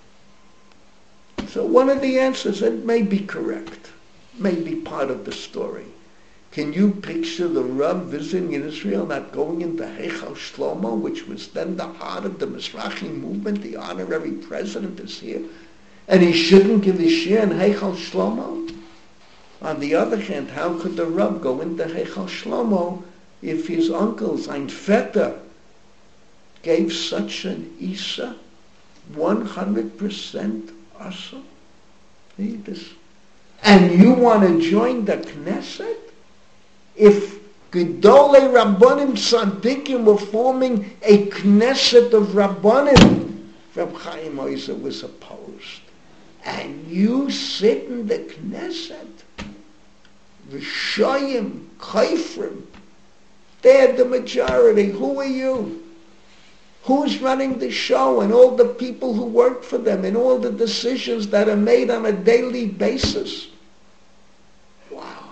So one of the answers, it may be correct, may be part of the story. Can you picture the Rav visiting Israel, not going into Heichal Shlomo, which was then the heart of the Mizrahi movement, the honorary president is here, and he shouldn't give his share in Heichal Shlomo? On the other hand, how could the Rav go into Heichal Shlomo if his uncle, sein Vetter, gave such an Isa, one hundred percent Asa? And you want to join the Knesset? If Gedolei Rabbanim Tzadikim were forming a Knesset of Rabbanim, Reb Chaim Moshe was opposed. And you sit in the Knesset, Rishoyim, Kaifrim, they're the majority. Who are you? Who's running the show, and all the people who work for them, and all the decisions that are made on a daily basis? Wow.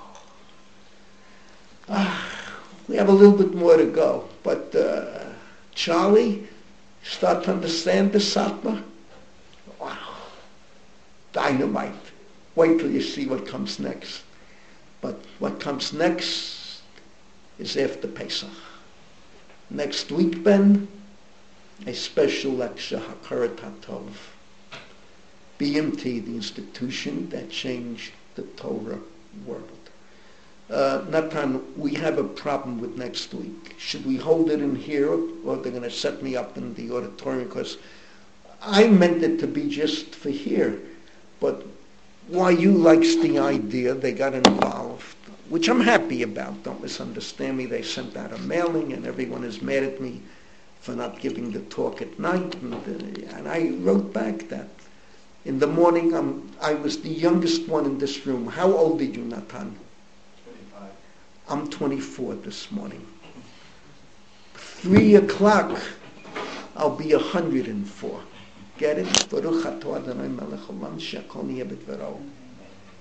Ah, we have a little bit more to go, but uh, Charlie, start to understand the Satmar? Wow. Dynamite. Wait till you see what comes next. But what comes next is after Pesach. Next week, Ben, a special lecture, Hakarat HaTov. B M T, the institution that changed the Torah world. Uh, Natan, we have a problem with next week. Should we hold it in here, or they're going to set me up in the auditorium? Because I meant it to be just for here. But Y U likes the idea. They got involved, which I'm happy about. Don't misunderstand me. They sent out a mailing, and everyone is mad at me for not giving the talk at night. And, uh, and I wrote back that in the morning, I'm, I was the youngest one in this room. How old are you, Natan? twenty-five. I'm twenty-four this morning. Three o'clock, I'll be one hundred four. Get it? Baruch atah Adonai melech haolam she'akol niyeh b'dvaro.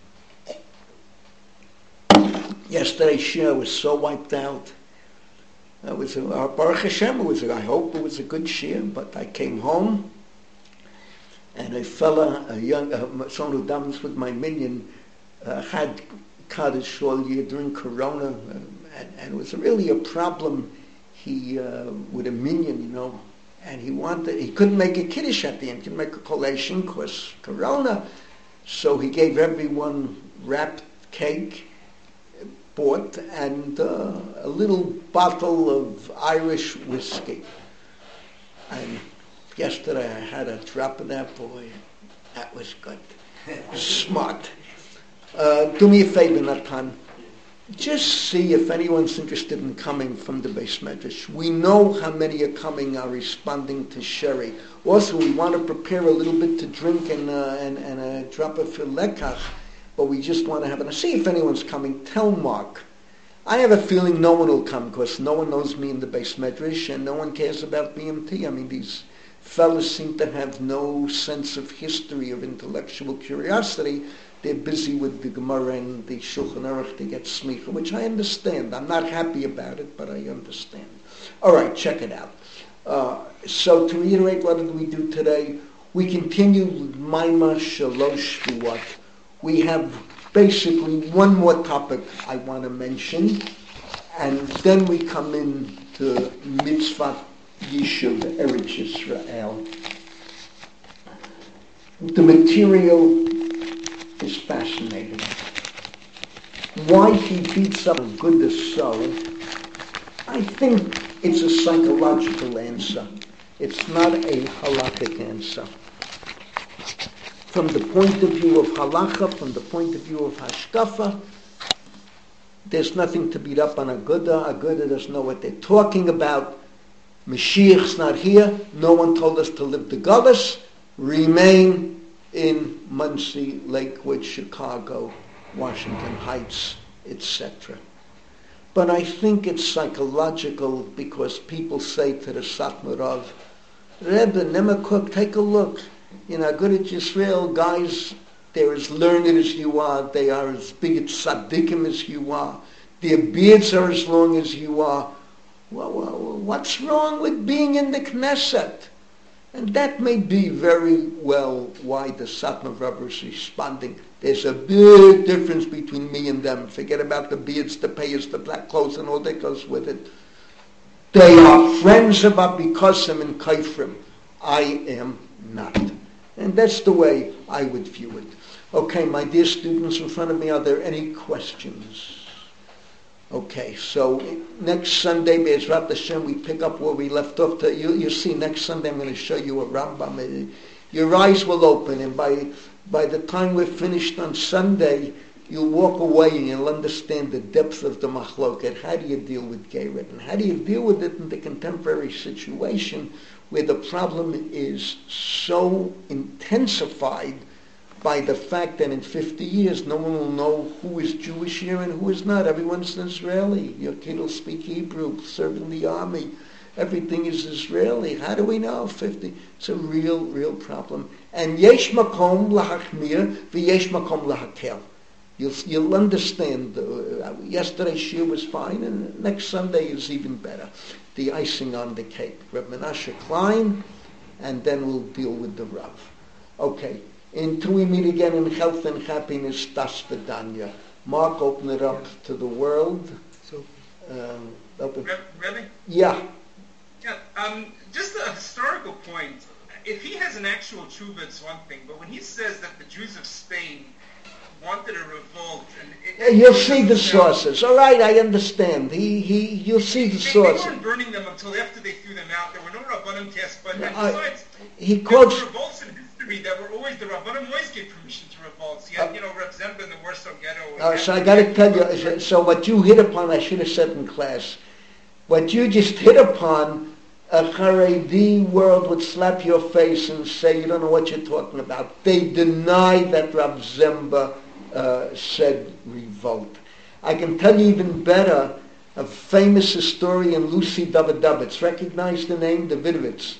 Yesterday's share was so wiped out. It was a, uh, Baruch Hashem, it was a, I hope it was a good shir, but I came home, and a fella, a young, uh, someone who davens with my minion, uh, had Kaddish all year during Corona, uh, and, and it was really a problem he, uh, with a minion, you know, and he wanted, he couldn't make a Kiddush at the end, couldn't make a collation because Corona, so he gave everyone wrapped cake, bought, and uh, a little bottle of Irish whiskey. And yesterday I had a drop of that, boy. That was good. Smart. Uh, do me a favor, Natan. Just see if anyone's interested in coming from the Beis Medrash. We know how many are coming, are responding to Sherry. Also, we want to prepare a little bit to drink and, uh, and, and a drop of lekach. But we just want to have it. See if anyone's coming. Tell Mark. I have a feeling no one will come because no one knows me in the Beis Medrash and no one cares about B M T. I mean, these fellas seem to have no sense of history, of intellectual curiosity. They're busy with the Gemara and the Shulchan Aruch to get smicha, which I understand. I'm not happy about it, but I understand. All right, check it out. Uh, so to reiterate, what did we do today? We continued with Maimah Shalosh Shvuot. We have basically one more topic I want to mention, and then we come in to Mitzvah Yishuv Eretz Yisrael. The material is fascinating. Why he beats up good as so, I think it's a psychological answer. It's not a halakhic answer. From the point of view of halacha, from the point of view of hashkafa, there's nothing to beat up on Aguda. Aguda doesn't know what they're talking about. Mashiach's not here. No one told us to live the Gullus. Remain in Monsey, Lakewood, Chicago, Washington Heights, et cetera. But I think it's psychological because people say to the Satmarov, Rebbe, Nemakuk, take a look. You know, good at Israel, guys, they're as learned as you are. They are as big at tzaddikim as you are. Their beards are as long as you are. Well, well, what's wrong with being in the Knesset? And that may be very well why the Satmar Rebbe is responding. There's a big difference between me and them. Forget about the beards, the payers, the black clothes, and all that goes with it. They are friends of Abikosim and Kaifrim. I am not. And that's the way I would view it. Okay, my dear students in front of me, are there any questions? Okay, so next Sunday, Be'ezrat Hashem, we pick up where we left off. To, you, you see, next Sunday I'm going to show you a Rambam. Your eyes will open, and by by the time we're finished on Sunday, you'll walk away and you'll understand the depth of the machloket. How do you deal with Geiret? And how do you deal with it in the contemporary situation where the problem is so intensified by the fact that in fifty years no one will know who is Jewish here and who is not. Everyone's an Israeli. Your kid will speak Hebrew, serve in the army. Everything is Israeli. How do we know? fifty. It's a real, real problem. And yesh makom lahachmir v'yesh makom lahakel. You'll, you'll understand. Uh, yesterday's shir was fine, and next Sunday is even better. The icing on the cake. Reb Menashe Klein, and then we'll deal with the Rav. Okay. Until we meet again in health and happiness, Das Vedanya. Mark, open it up to the world. So, Um, open. Re- Really? Yeah. Yeah. Um, just a historical point. If he has an actual tshuva, it's one thing. But when he says that the Jews of Spain wanted a revolt, and it, Yeah, you'll see the sources. All right, I understand. He, he, you'll see the they, they sources. weren't burning them until after they threw them out. There were no Rabbanim tests, but and I- besides, He there quotes. were revolts in history that were always the Rabbanim always gave permission to revolts. You had, you know, Reb Zemba in the Warsaw Ghetto. Uh, so I got to tell you. So what you hit upon, I should have said in class. What you just hit upon, a Haredi world would slap your face and say, you don't know what you're talking about. They denied that Rav Zemba uh, said revolt. I can tell you even better, a famous historian, Lucy Davidovitz, recognize the name? Davidovitz.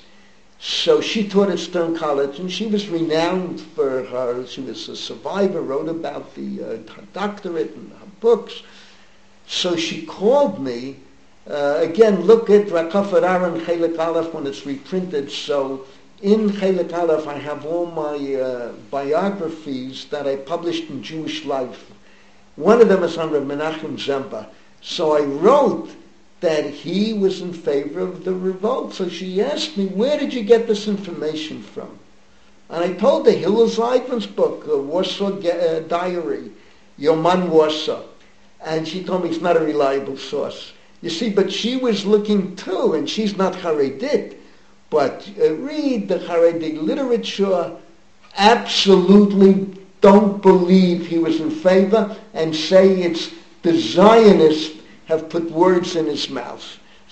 So she taught at Stern College, and she was renowned for her, she was a survivor, wrote about the uh, her doctorate and her books. So she called me Uh, again, look at Rakafar Aaron Chelik Aleph when it's reprinted. So in Chelik Aleph, I have all my uh, biographies that I published in Jewish Life. One of them is on Reb Menachem Zemba. So I wrote that he was in favor of the revolt. So she asked me, where did you get this information from? And I told her, Hillel Zeidman's book, uh, Warsaw uh, Diary, Yoman Warsaw. And she told me it's not a reliable source. You see, but she was looking too, and she's not Haredit. But uh, read the Haredi literature, absolutely don't believe he was in favor, and say it's the Zionists have put words in his mouth.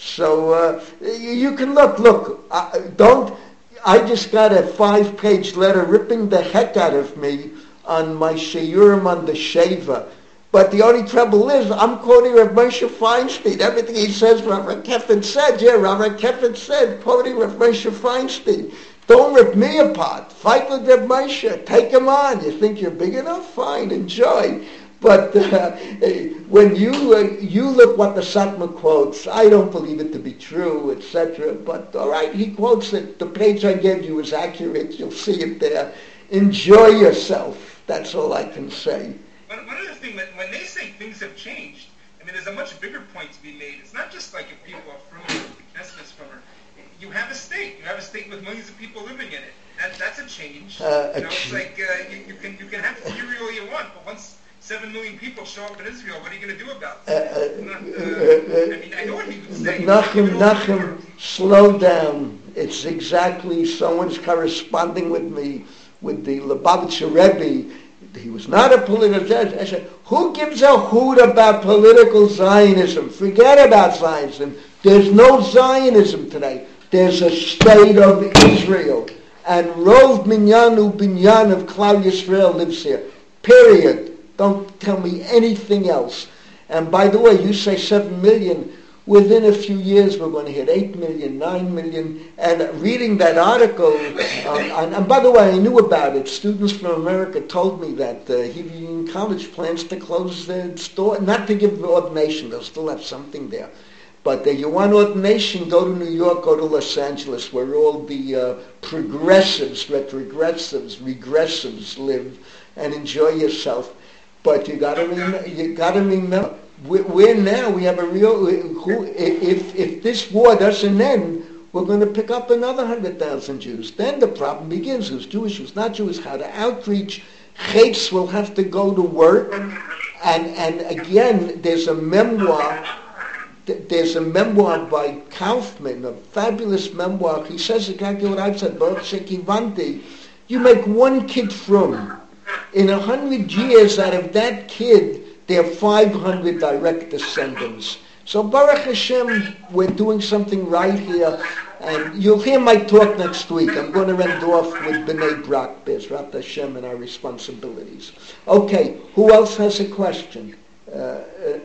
So uh, you can look, look, uh, don't, I just got a five-page letter ripping the heck out of me on my Sheyurim on the Sheva. But the only trouble is, I'm quoting Rav Moshe Feinstein. Everything he says, Rav Kefin said. Yeah, Rav Kefin said, quoting Rav Moshe Feinstein. Don't rip me apart. Fight with Rav Moshe. Take him on. You think you're big enough? Fine, enjoy. But uh, when you uh, you look what the Satmar quotes, I don't believe it to be true, et cetera. But all right, he quotes it. The page I gave you is accurate. You'll see it there. Enjoy yourself. That's all I can say. One, one other thing, that when they say things have changed, I mean, there's a much bigger point to be made. It's not just like if people are from her, the Knesset is from her. You have a state. You have a state with millions of people living in it. That, that's a change. Uh, you know, it's like uh, you, you can you can have theory all you want, but once seven million people show up in Israel, what are you going to do about it? Uh, Not, uh, uh, I mean, I know what he would say. Nachum, Nachum, slow down. It's exactly, someone's corresponding with me, with the Lubavitcher Rebbe. He was not a political judge. I said, who gives a hoot about political Zionism? Forget about Zionism. There's no Zionism today. There's a state of Israel. And Rov Minyanu Binyan of Klal Yisrael lives here. Period. Don't tell me anything else. And by the way, you say seven million. Within a few years, we're going to hit eight million, nine million. And reading that article, um, and, and by the way, I knew about it. Students from America told me that uh, Hebrew College plans to close the store, not to give ordination. They'll still have something there. But uh, you want ordination, go to New York, go to Los Angeles, where all the uh, progressives, retrogressives, regressives live, and enjoy yourself. But you got to rem- you got to remember, we're now we have a real. Who, if if this war doesn't end, we're going to pick up another hundred thousand Jews. Then the problem begins: who's Jewish, who's not Jewish, how to outreach. Chaitz will have to go to work, and and again, there's a memoir. There's a memoir by Kaufman, a fabulous memoir. He says exactly what I've said. Baruch Shekivanti. You make one kid from. In a hundred years, out of that kid, there are five hundred direct descendants. So Baruch Hashem, we're doing something right here, and you'll hear my talk next week. I'm going to end off with B'nai Brak, Bezrat Hashem, and our responsibilities. Okay, who else has a question? Uh, uh,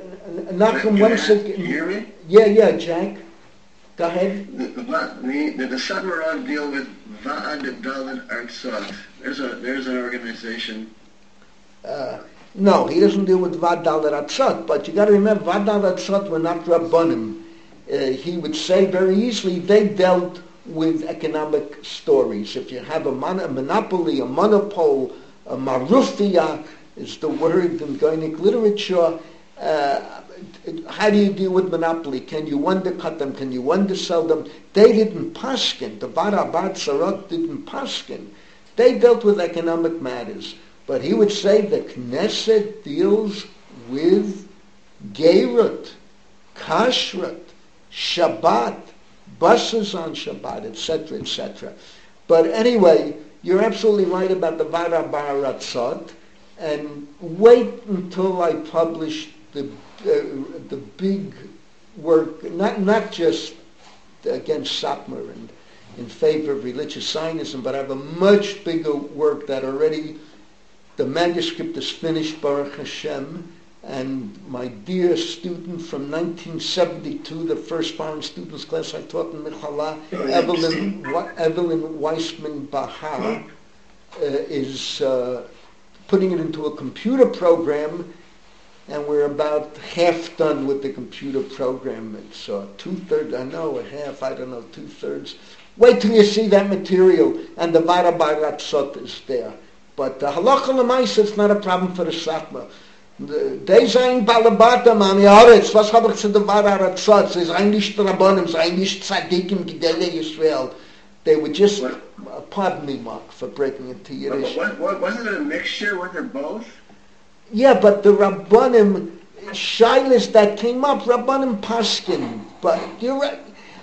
Nachum, once again. You hear me? Yeah, yeah, Jack. Go ahead. The, the, the, the Satmaran deal with Va'ad Dalit Artsot. There's a there's an organization. Uh, no, he doesn't deal with Va'ad Dalit Artsot, but you got to remember, Va'ad Dalit Artsot were not Rabbanim. Uh, he would say very easily they dealt with economic stories. If you have a, mon- a monopoly, a monopole, a marufia is the word in Gaonic literature. Uh, how do you deal with monopoly? Can you undercut them? Can you undersell them? They didn't paskin. The Barabat Sarot didn't paskin. They dealt with economic matters. But he would say the Knesset deals with Geirut, Kashrut, Shabbat, buses on Shabbat, et cetera, et cetera. But anyway, you're absolutely right about the Vara Baratzot, and wait until I publish the uh, the big work, not not just against Satmar and in favor of religious Zionism, but I have a much bigger work that already, the manuscript is finished, Baruch Hashem, and my dear student from nineteen seventy-two, the first foreign students class I taught in Michala, Evelyn, Evelyn Weissman Bahar, uh, is uh, putting it into a computer program and we're about half done with the computer program. It's uh, two-thirds, I know, a half, I don't know, two-thirds. Wait till you see that material, and the Vara Baratzot is there. But the Halacha L'maisa, it's not a problem for the Satmar. Die sein Balabatam am Yaretz, was habe ich zu der Vara Baratzot? Sie seien nicht Rabbonim, sie seien nicht Tzadikim, Gedele Yisrael. They were just, uh, pardon me, Mark, for breaking into Yiddish. What, what, wasn't it a mixture? Were there both? Yeah, but the Rabbanim, Shilas that came up, Rabbanim Paskin, but you're right.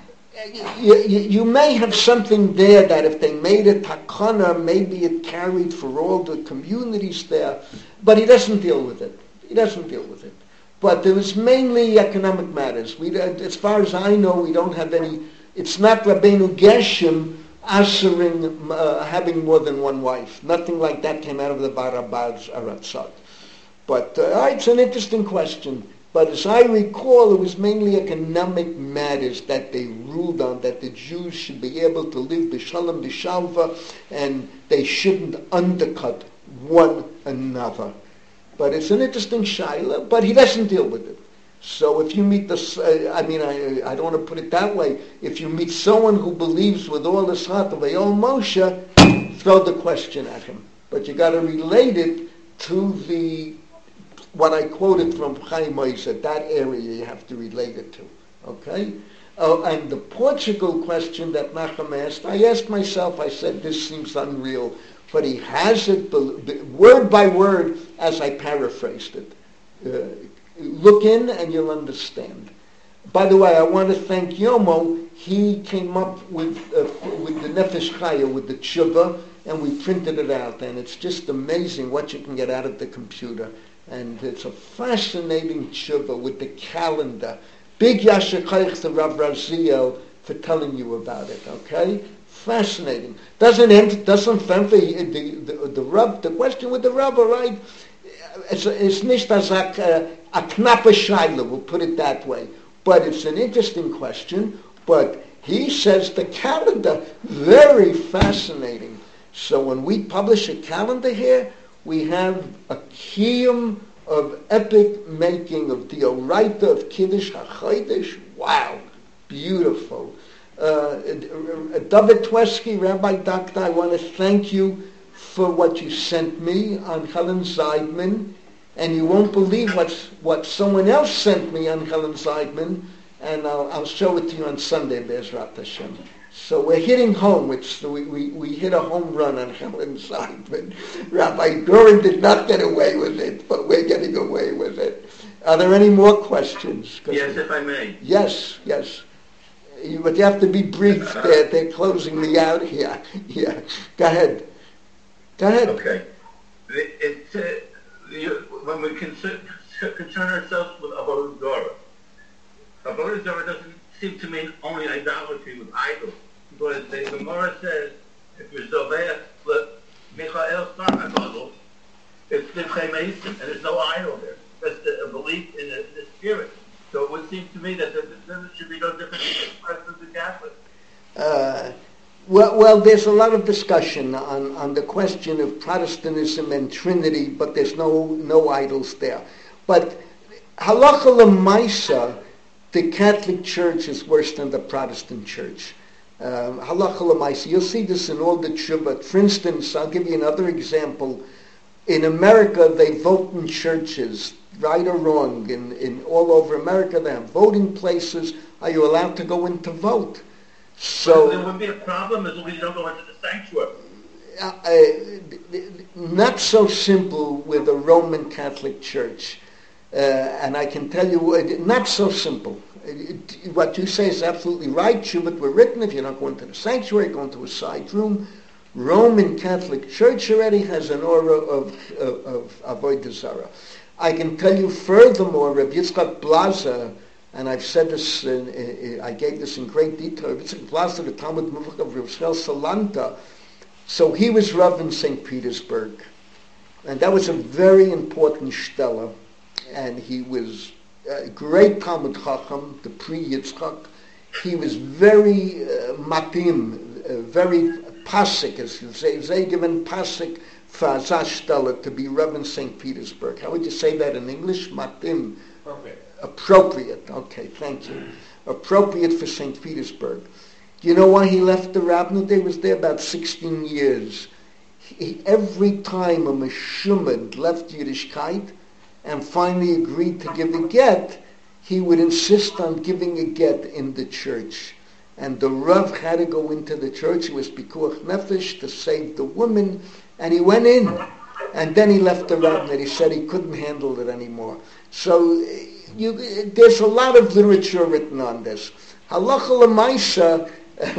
You, you, you may have something there that if they made a takana, maybe it carried for all the communities there, but he doesn't deal with it. He doesn't deal with it. But there was mainly economic matters. We, as far as I know, we don't have any. It's not Rabbeinu Geshem answering uh, having more than one wife. Nothing like that came out of the Barabaz Aratzat. But uh, it's an interesting question. But as I recall, it was mainly economic matters that they ruled on, that the Jews should be able to live b'shalom b'shalva, and they shouldn't undercut one another. But it's an interesting shaila, but he doesn't deal with it. So if you meet the, uh, I mean, I, I don't want to put it that way, if you meet someone who believes with all his heart of Ayol Moshe, throw the question at him. But you got to relate it to the, what I quoted from Chaim Moshe, that area you have to relate it to. Okay? Oh, and the Portugal question that Nachum asked, I asked myself, I said, this seems unreal. But he has it word by word as I paraphrased it. Uh, Look in and you'll understand. By the way, I want to thank Yomo. He came up with uh, with the Nefesh Chaya, with the tshuva, and we printed it out. And it's just amazing what you can get out of the computer. And it's a fascinating tshuva with the calendar. Big Yasher Koich to Rav Raziel for telling you about it. Okay, fascinating. Doesn't end. Doesn't fancy the the the Rav. The question with the Rav, all right? It's, it's nicht as a, a knappe shaila, we'll put it that way. But it's an interesting question. But he says the calendar, very fascinating. So when we publish a calendar here, we have a kiyum of epic making of the Oraita of Kiddush HaChodesh. Wow, beautiful. Uh, David Tweski, Rabbi Doctor, I want to thank you for what you sent me on Helen Zeidman, and you won't believe what's, what someone else sent me on Helen Zeidman, and I'll, I'll show it to you on Sunday, Be'ezrat Hashem. So we're hitting home. It's, we, we, we hit a home run on Helen Zeidman. Rabbi Gorin did not get away with it, but we're getting away with it. Are there any more questions? Yes, if I may. Yes, yes. You, but you have to be brief. They're, they're closing me out here. Yeah, go ahead. Go ahead. Okay. It, it, uh, you, when we concern, concern ourselves with Avodah Zarah, Avodah Zarah doesn't seem to mean only idolatry with idols. But the Gemara says, if you're Zoveach, Michael Sar, it's Nivchei Mason, and there's no idol there. That's the, a belief in the, the spirit. So it would seem to me that there, there should be no difference in the rest of the Catholics. Uh, Well, well, there's a lot of discussion on, on the question of Protestantism and Trinity, but there's no no idols there. But halacha l'maisa, the Catholic Church is worse than the Protestant Church. Um, halacha l'maisa, you'll see this in all the tshuva. For instance, I'll give you another example. In America, they vote in churches, right or wrong. In, in all over America, they have voting places. Are you allowed to go in to vote? So there would be a problem as long as you don't go into the sanctuary. Uh, uh, not so simple with the Roman Catholic Church. Uh, and I can tell you, uh, not so simple. It, what you say is absolutely right. Shuvot were written, if you're not going to the sanctuary, going to a side room. Roman Catholic Church already has an aura of, of, of Avodah Zarah. I can tell you furthermore, Rav Yitzchak Blaza, and I've said this, in, in, I gave this in great detail. It's in Plaza, the Talmud Muvach of Rav Shmuel Salanta. So he was Rav in Saint Petersburg. And that was a very important shtella. And he was a great Talmud Chacham, the pre-Yitzchak. He was very uh, matim, uh, very pasik, as you say. They given pasik for Azaz to be Rav in Saint Petersburg. How would you say that in English? Matim. Appropriate. Appropriate. Okay, thank you. Appropriate for Saint Petersburg. Do you know why he left the rabbinate? He was there about sixteen years. He, every time a Meshumad left Yiddishkeit and finally agreed to give a get, he would insist on giving a get in the church. And the Rav had to go into the church. It was Pikuach Nefesh to save the woman. And he went in. And then he left the rabbinate. He said he couldn't handle it anymore. So you, there's a lot of literature written on this. Halacha l'maisa,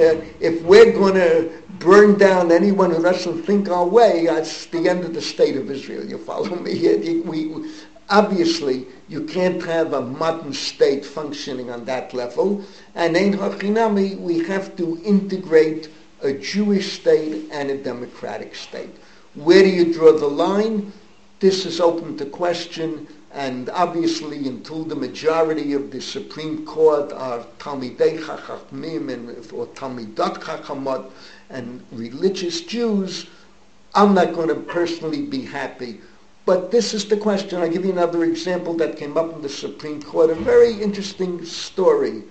if we're going to burn down anyone who doesn't think our way, that's the end of the state of Israel. You follow me? We, obviously, you can't have a modern state functioning on that level. And ein hachinami, we have to integrate a Jewish state and a democratic state. Where do you draw the line? This is open to question. And obviously, until the majority of the Supreme Court are Talmidei Chachamim and or Talmidat Chachamot and religious Jews, I'm not going to personally be happy. But this is the question. I'll give you another example that came up in the Supreme Court. A very interesting story.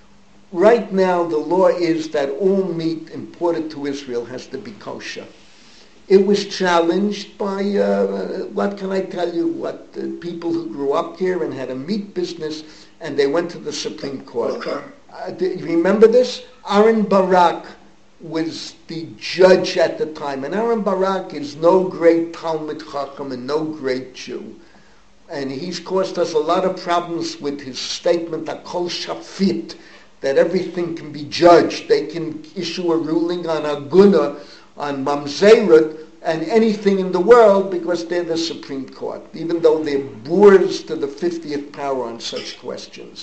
Right now, the law is that all meat imported to Israel has to be kosher. It was challenged by, uh, what can I tell you, what uh, people who grew up here and had a meat business, and they went to the Supreme Court. Okay. Uh, do you remember this? Aaron Barak was the judge at the time, and Aaron Barak is no great Talmud Chacham and no great Jew. And he's caused us a lot of problems with his statement, Hakol Shafit, that everything can be judged. They can issue a ruling on Aguna, on Mamzerut, and anything in the world because they're the Supreme Court, even though they're boors to the fiftieth power on such questions.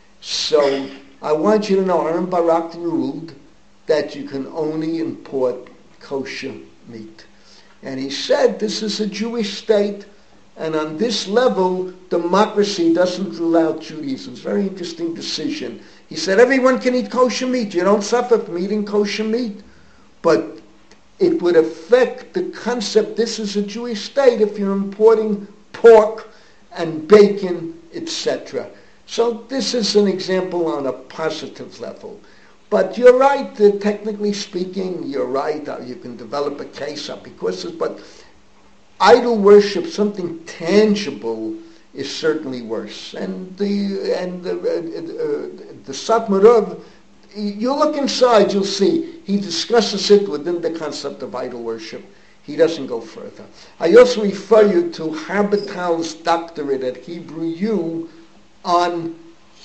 So I want you to know, Aaron Barak ruled that you can only import kosher meat. And he said this is a Jewish state, and on this level, democracy doesn't rule out Judaism. It's a very interesting decision. He said everyone can eat kosher meat. You don't suffer from eating kosher meat. But it would affect the concept, this is a Jewish state, if you're importing pork and bacon, et cetera. So this is an example on a positive level. But you're right, uh, technically speaking, you're right, uh, you can develop a case up because of, but idol worship, something tangible, is certainly worse. And the and the, uh, uh, the Satmar Rav, you look inside, you'll see, he discusses it within the concept of idol worship. He doesn't go further. I also refer you to Harbatal's doctorate at Hebrew U on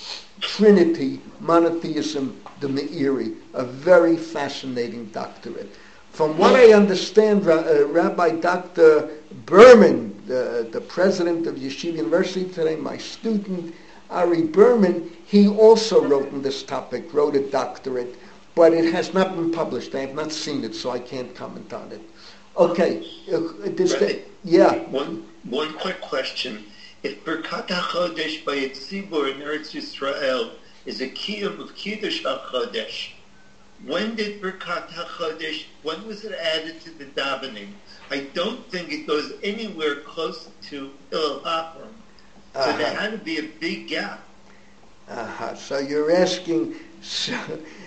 Trinity, monotheism, the Meiri, a very fascinating doctorate. From what I understand, uh, Rabbi Doctor Berman, the, the president of Yeshiva University today, my student, Ari Berman, he also wrote on this topic, wrote a doctorate, but it has not been published. I have not seen it, so I can't comment on it. Okay, uh, this Right. yeah. One one quick question: if Birkat HaChodesh by Yitzibur in Eretz Yisrael is a kiyum of Kiddush HaChodesh, when did Birkat HaChodesh? When was it added to the davening? I don't think it goes anywhere close to Il Hachram. So Uh-huh. there had to be a big gap. Uh-huh. So you're asking, so,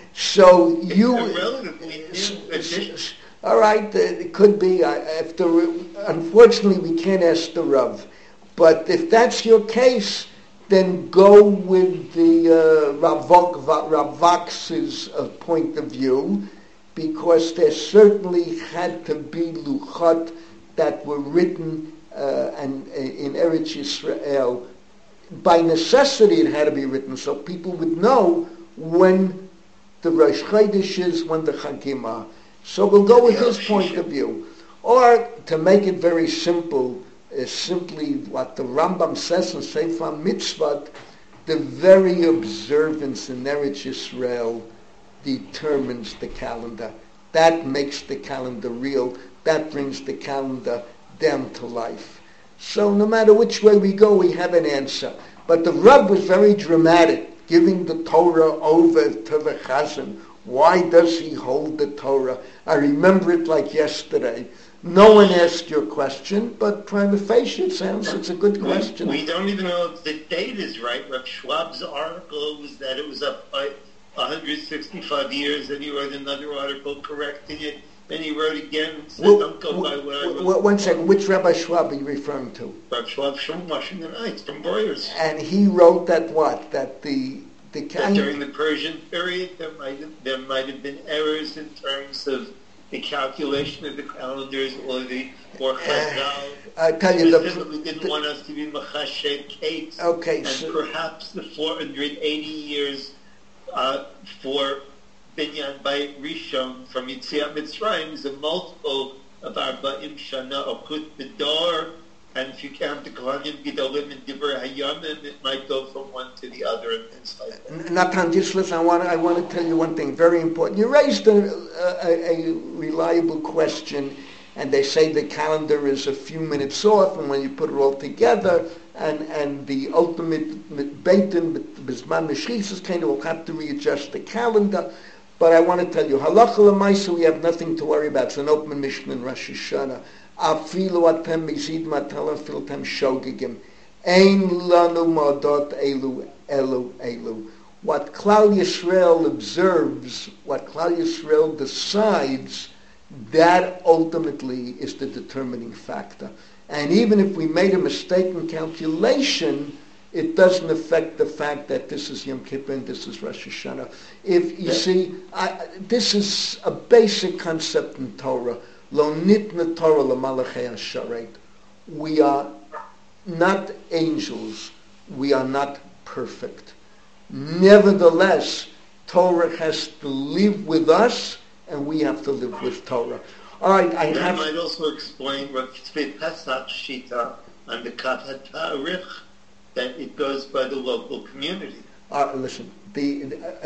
so It's you... a relatively new addition. All right, uh, it could be. I, if the, unfortunately, we can't ask the Rav. But if that's your case, then go with the uh, Ravok, Ravak's uh, point of view, because there certainly had to be luchot that were written uh, and uh, in Eretz Yisrael. By necessity, it had to be written so people would know when the Rosh Chodesh is, when the Chagim are. So we'll go with his point of view. Or, to make it very simple, is simply what the Rambam says in Sefer Mitzvot, the very observance in Eretz Yisrael determines the calendar. That makes the calendar real. That brings the calendar down to life. So no matter which way we go, we have an answer. But the Rav was very dramatic, giving the Torah over to the Chazan. Why does he hold the Torah? I remember it like yesterday. No one asked your question, but prima facie it sounds it's a good question. We, we don't even know if the date is right. Rav Schwab's article was that it was up by one hundred sixty-five years, and he wrote another article correcting it. Then he wrote again and said, Well, don't go by what I well, wrote. one second, which Rabbi Schwab are you referring to? Rav Schwab from Washington Heights, from Boyers. And he wrote that what? That the the That during the Persian period, there might have, there might have been errors in terms of the calculation of the calendars or the or Chazal. I tell you, the, specifically didn't the, want us to be Machashet Kate. Okay, and so, perhaps the four hundred eighty years uh, for Binyan Bayit Rishon from Yetziat Mitzrayim is a multiple of Arba'im Shana Okut B'dor, and if you count the Kohanim Gedolim and Divrei Hayamim, it might go from one to the other and things like that. Natan, just listen, I want, I want to tell you one thing, very important. You raised a, a, a reliable question, and they say the calendar is a few minutes off, and when you put it all together, and, and the ultimate Beitin, Bizman Meshchis, kind of will have to readjust the calendar. But I want to tell you, halacha l'maisa, we have nothing to worry about. It's an open Mishnah in Rosh Hashanah. Afilu atem mizid matala afilu atem shogigim. Ein lanu modot elu elu elu. What Klal Yisrael observes, what Klal Yisrael decides, that ultimately is the determining factor. And even if we made a mistake in calculation, it doesn't affect the fact that this is Yom Kippur and this is Rosh Hashanah. If you see, I, this is a basic concept in Torah. Lo nitna Torah l'malachei hasharet. We are not angels. We are not perfect. Nevertheless, Torah has to live with us, and we have to live with Torah. All right, I that have. might also explain Rav Tzvi Pesach Shita on the Kaf HaTarich, that it goes by the local community. Uh, listen, the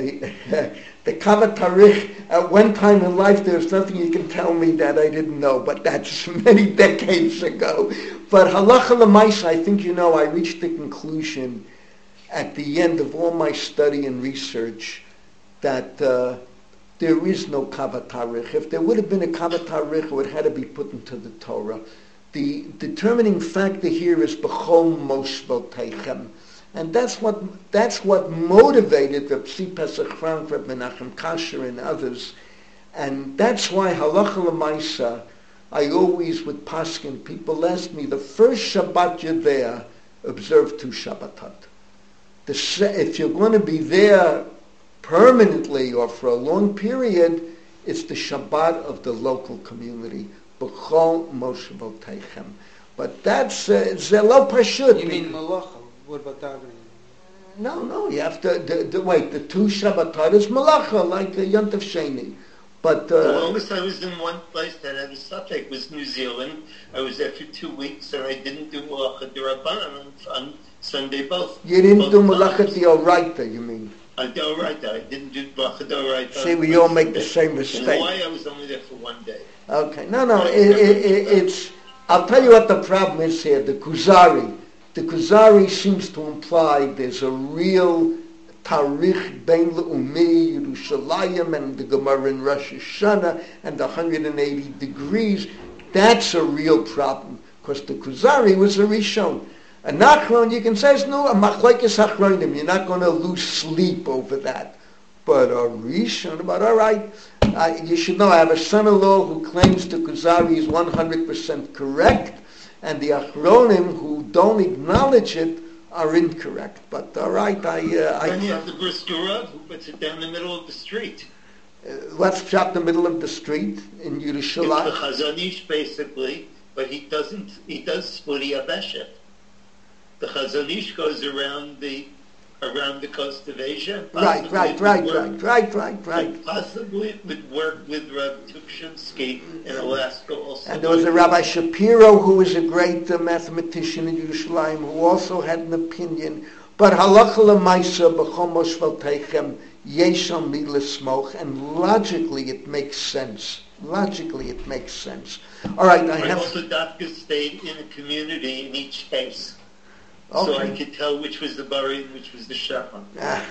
uh, the Kavat Tarikh, at one time in life there's nothing you can tell me that I didn't know, but that's many decades ago. But halacha l'maisa, I think you know, I reached the conclusion at the end of all my study and research that uh, there is no Kavat Tarikh. If there would have been a Kavat Tarikh, it would have had to be put into the Torah. The determining factor here is b'chol moshvel teichem. And that's what that's what motivated the Psi Pesach Frank, Reb Menachem Kasher, and others. And that's why halacha l'maisa, I always with Paskin, people ask me, the first Shabbat you're there, observe two Shabbatot. The se- if you're going to be there permanently or for a long period, it's the Shabbat of the local community. B'chol moshvel teichem. But that's uh, zelo pashut. You mean malacha? What about davening? No, no, you have to, the, the, wait, the two Shabbatot is malacha, like uh, Yontif Sheni. But, uh, the longest I was in one place that had a subject was New Zealand. I was there for two weeks, and I didn't do malacha d'Rabbanan on, on Sunday both. You didn't both do malacha times. d'oraita, you mean? I did d'oraita. I didn't do malacha d'oraita. See, we all make the same mistake. In Hawaii, I was only there for one day. Okay, no, no, it, it, it, it's, I'll tell you what the problem is here, the Kuzari. The Kuzari seems to imply there's a real Tarikh Bein Le'umi, Yerushalayim, and the Gemara in Rosh Hashanah, and the one hundred eighty degrees. That's a real problem, because the Kuzari was a Rishon. A Nachron, you can say, no, a Machlekes Achronim, you're not going to lose sleep over that. But a Rishon, but all right, uh, you should know, I have a son-in-law who claims the Kuzari is one hundred percent correct, and the Achronim who don't acknowledge it are incorrect. But all right, I... Uh, I then you have the Brisker Rav who puts it down the middle of the street. Uh, let's shop the middle of the street in Yerushalayim. It's the Chazon Ish, basically, but he doesn't, he does Spuri Abeshet. The Chazon Ish goes around the around the coast of Asia. Right, right, right, right, right, right, right. Possibly it would work with Rav Tukshinsky in Alaska also. And there was a Rabbi Shapiro who was a great uh, mathematician in Yerushalayim who also had an opinion. But halacha l'maisa b'chol moshvel teichem yesham mi l'smoch, and logically it makes sense. Logically it makes sense. All right, I I have... also Dafka stayed in a community in each case. Okay. So I could tell which was the Bari and which was the Shafan.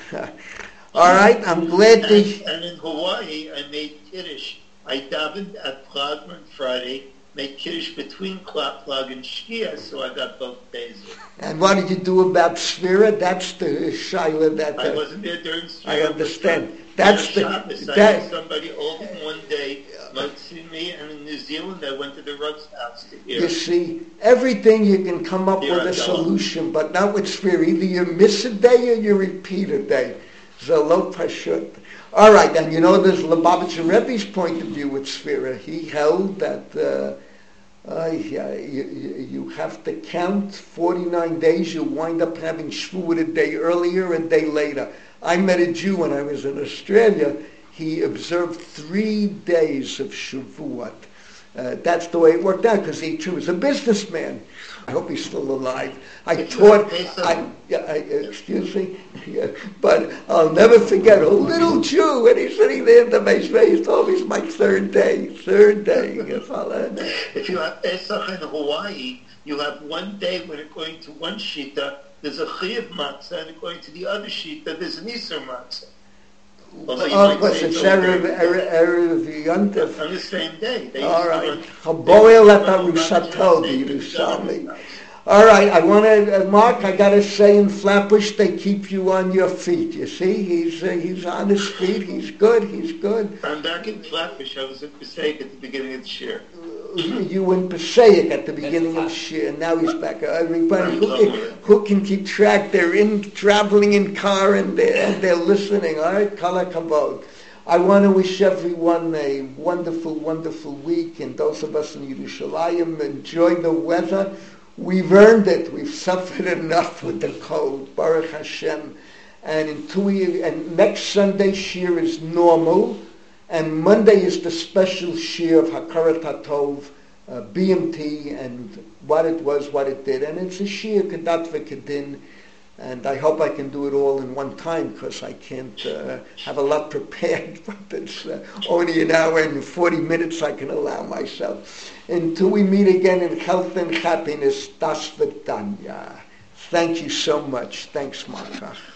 All right, I'm glad to... And, and in Hawaii, I made Kiddush. I davened at Prague on Friday, made Kiddush between Klaplag and Shkia, so I got both days. And what did you do about Sphira? That's the Shaila that... I Uh, wasn't there during Sphira. I understand. But, That's uh, the... Shabbos, I that, had somebody over one day, Motzi me, and in New Zealand, I went to the Rugg's house to hear. You see, everything you can come up Here with I a go. solution, but not with Sphira. Either you miss a day or you repeat a day. Zalot Pashut. All right, and you know there's Lubavitcher Rebbe's point of view with Sphira. He held that uh, uh, yeah, you, you you have to count forty-nine days. You wind up having Shavuot a day earlier, a day later. I met a Jew when I was in Australia. He observed three days of Shavuot. Uh, that's the way it worked out because he too was a businessman. I hope he's still alive. I If you taught, have Pesach- I, yeah, I, excuse me, yeah, but I'll never forget a little Jew when he's sitting there in the Meshveh. He told me it's my third day, third day. If I'll, uh, If you have Pesach in Hawaii, you have one day when according to one Shita, there's a Chiyav Matzah, and according to the other Shita, there's an Isser Matzah. Although you oh, might because say it's over Erev, there. Erev, Erev Yontif. On the same day. They All used to right. run- Chaboel they at used to run Arushato, They the used to run Yerushalmi. All right, I want to, uh, Mark, I got to say in Flatbush, they keep you on your feet. You see, he's uh, he's on his feet. He's good. He's good. I'm back in Flatbush. I was at Passaic at the beginning of the year. You in Passaic at the beginning of Shir, and now he's back. Everybody who can, who can keep track, they're in traveling in car and they're, and they're listening. All right, Kala Kavod. I want to wish everyone a wonderful, wonderful week, and those of us in Yerushalayim, enjoy the weather. We've earned it. We've suffered enough with the cold. Baruch Hashem. And in two years, and next Sunday Shir is normal, and Monday is the special Shir of Hakarat HaTov, uh, B M T, and what it was, what it did. And it's a Shir, Kedat V'Kedin, and I hope I can do it all in one time, because I can't uh, have a lot prepared, but it's uh, only an hour and forty minutes I can allow myself. Until we meet again in health and happiness, Das Vidanya. Thank you so much. Thanks, Marka.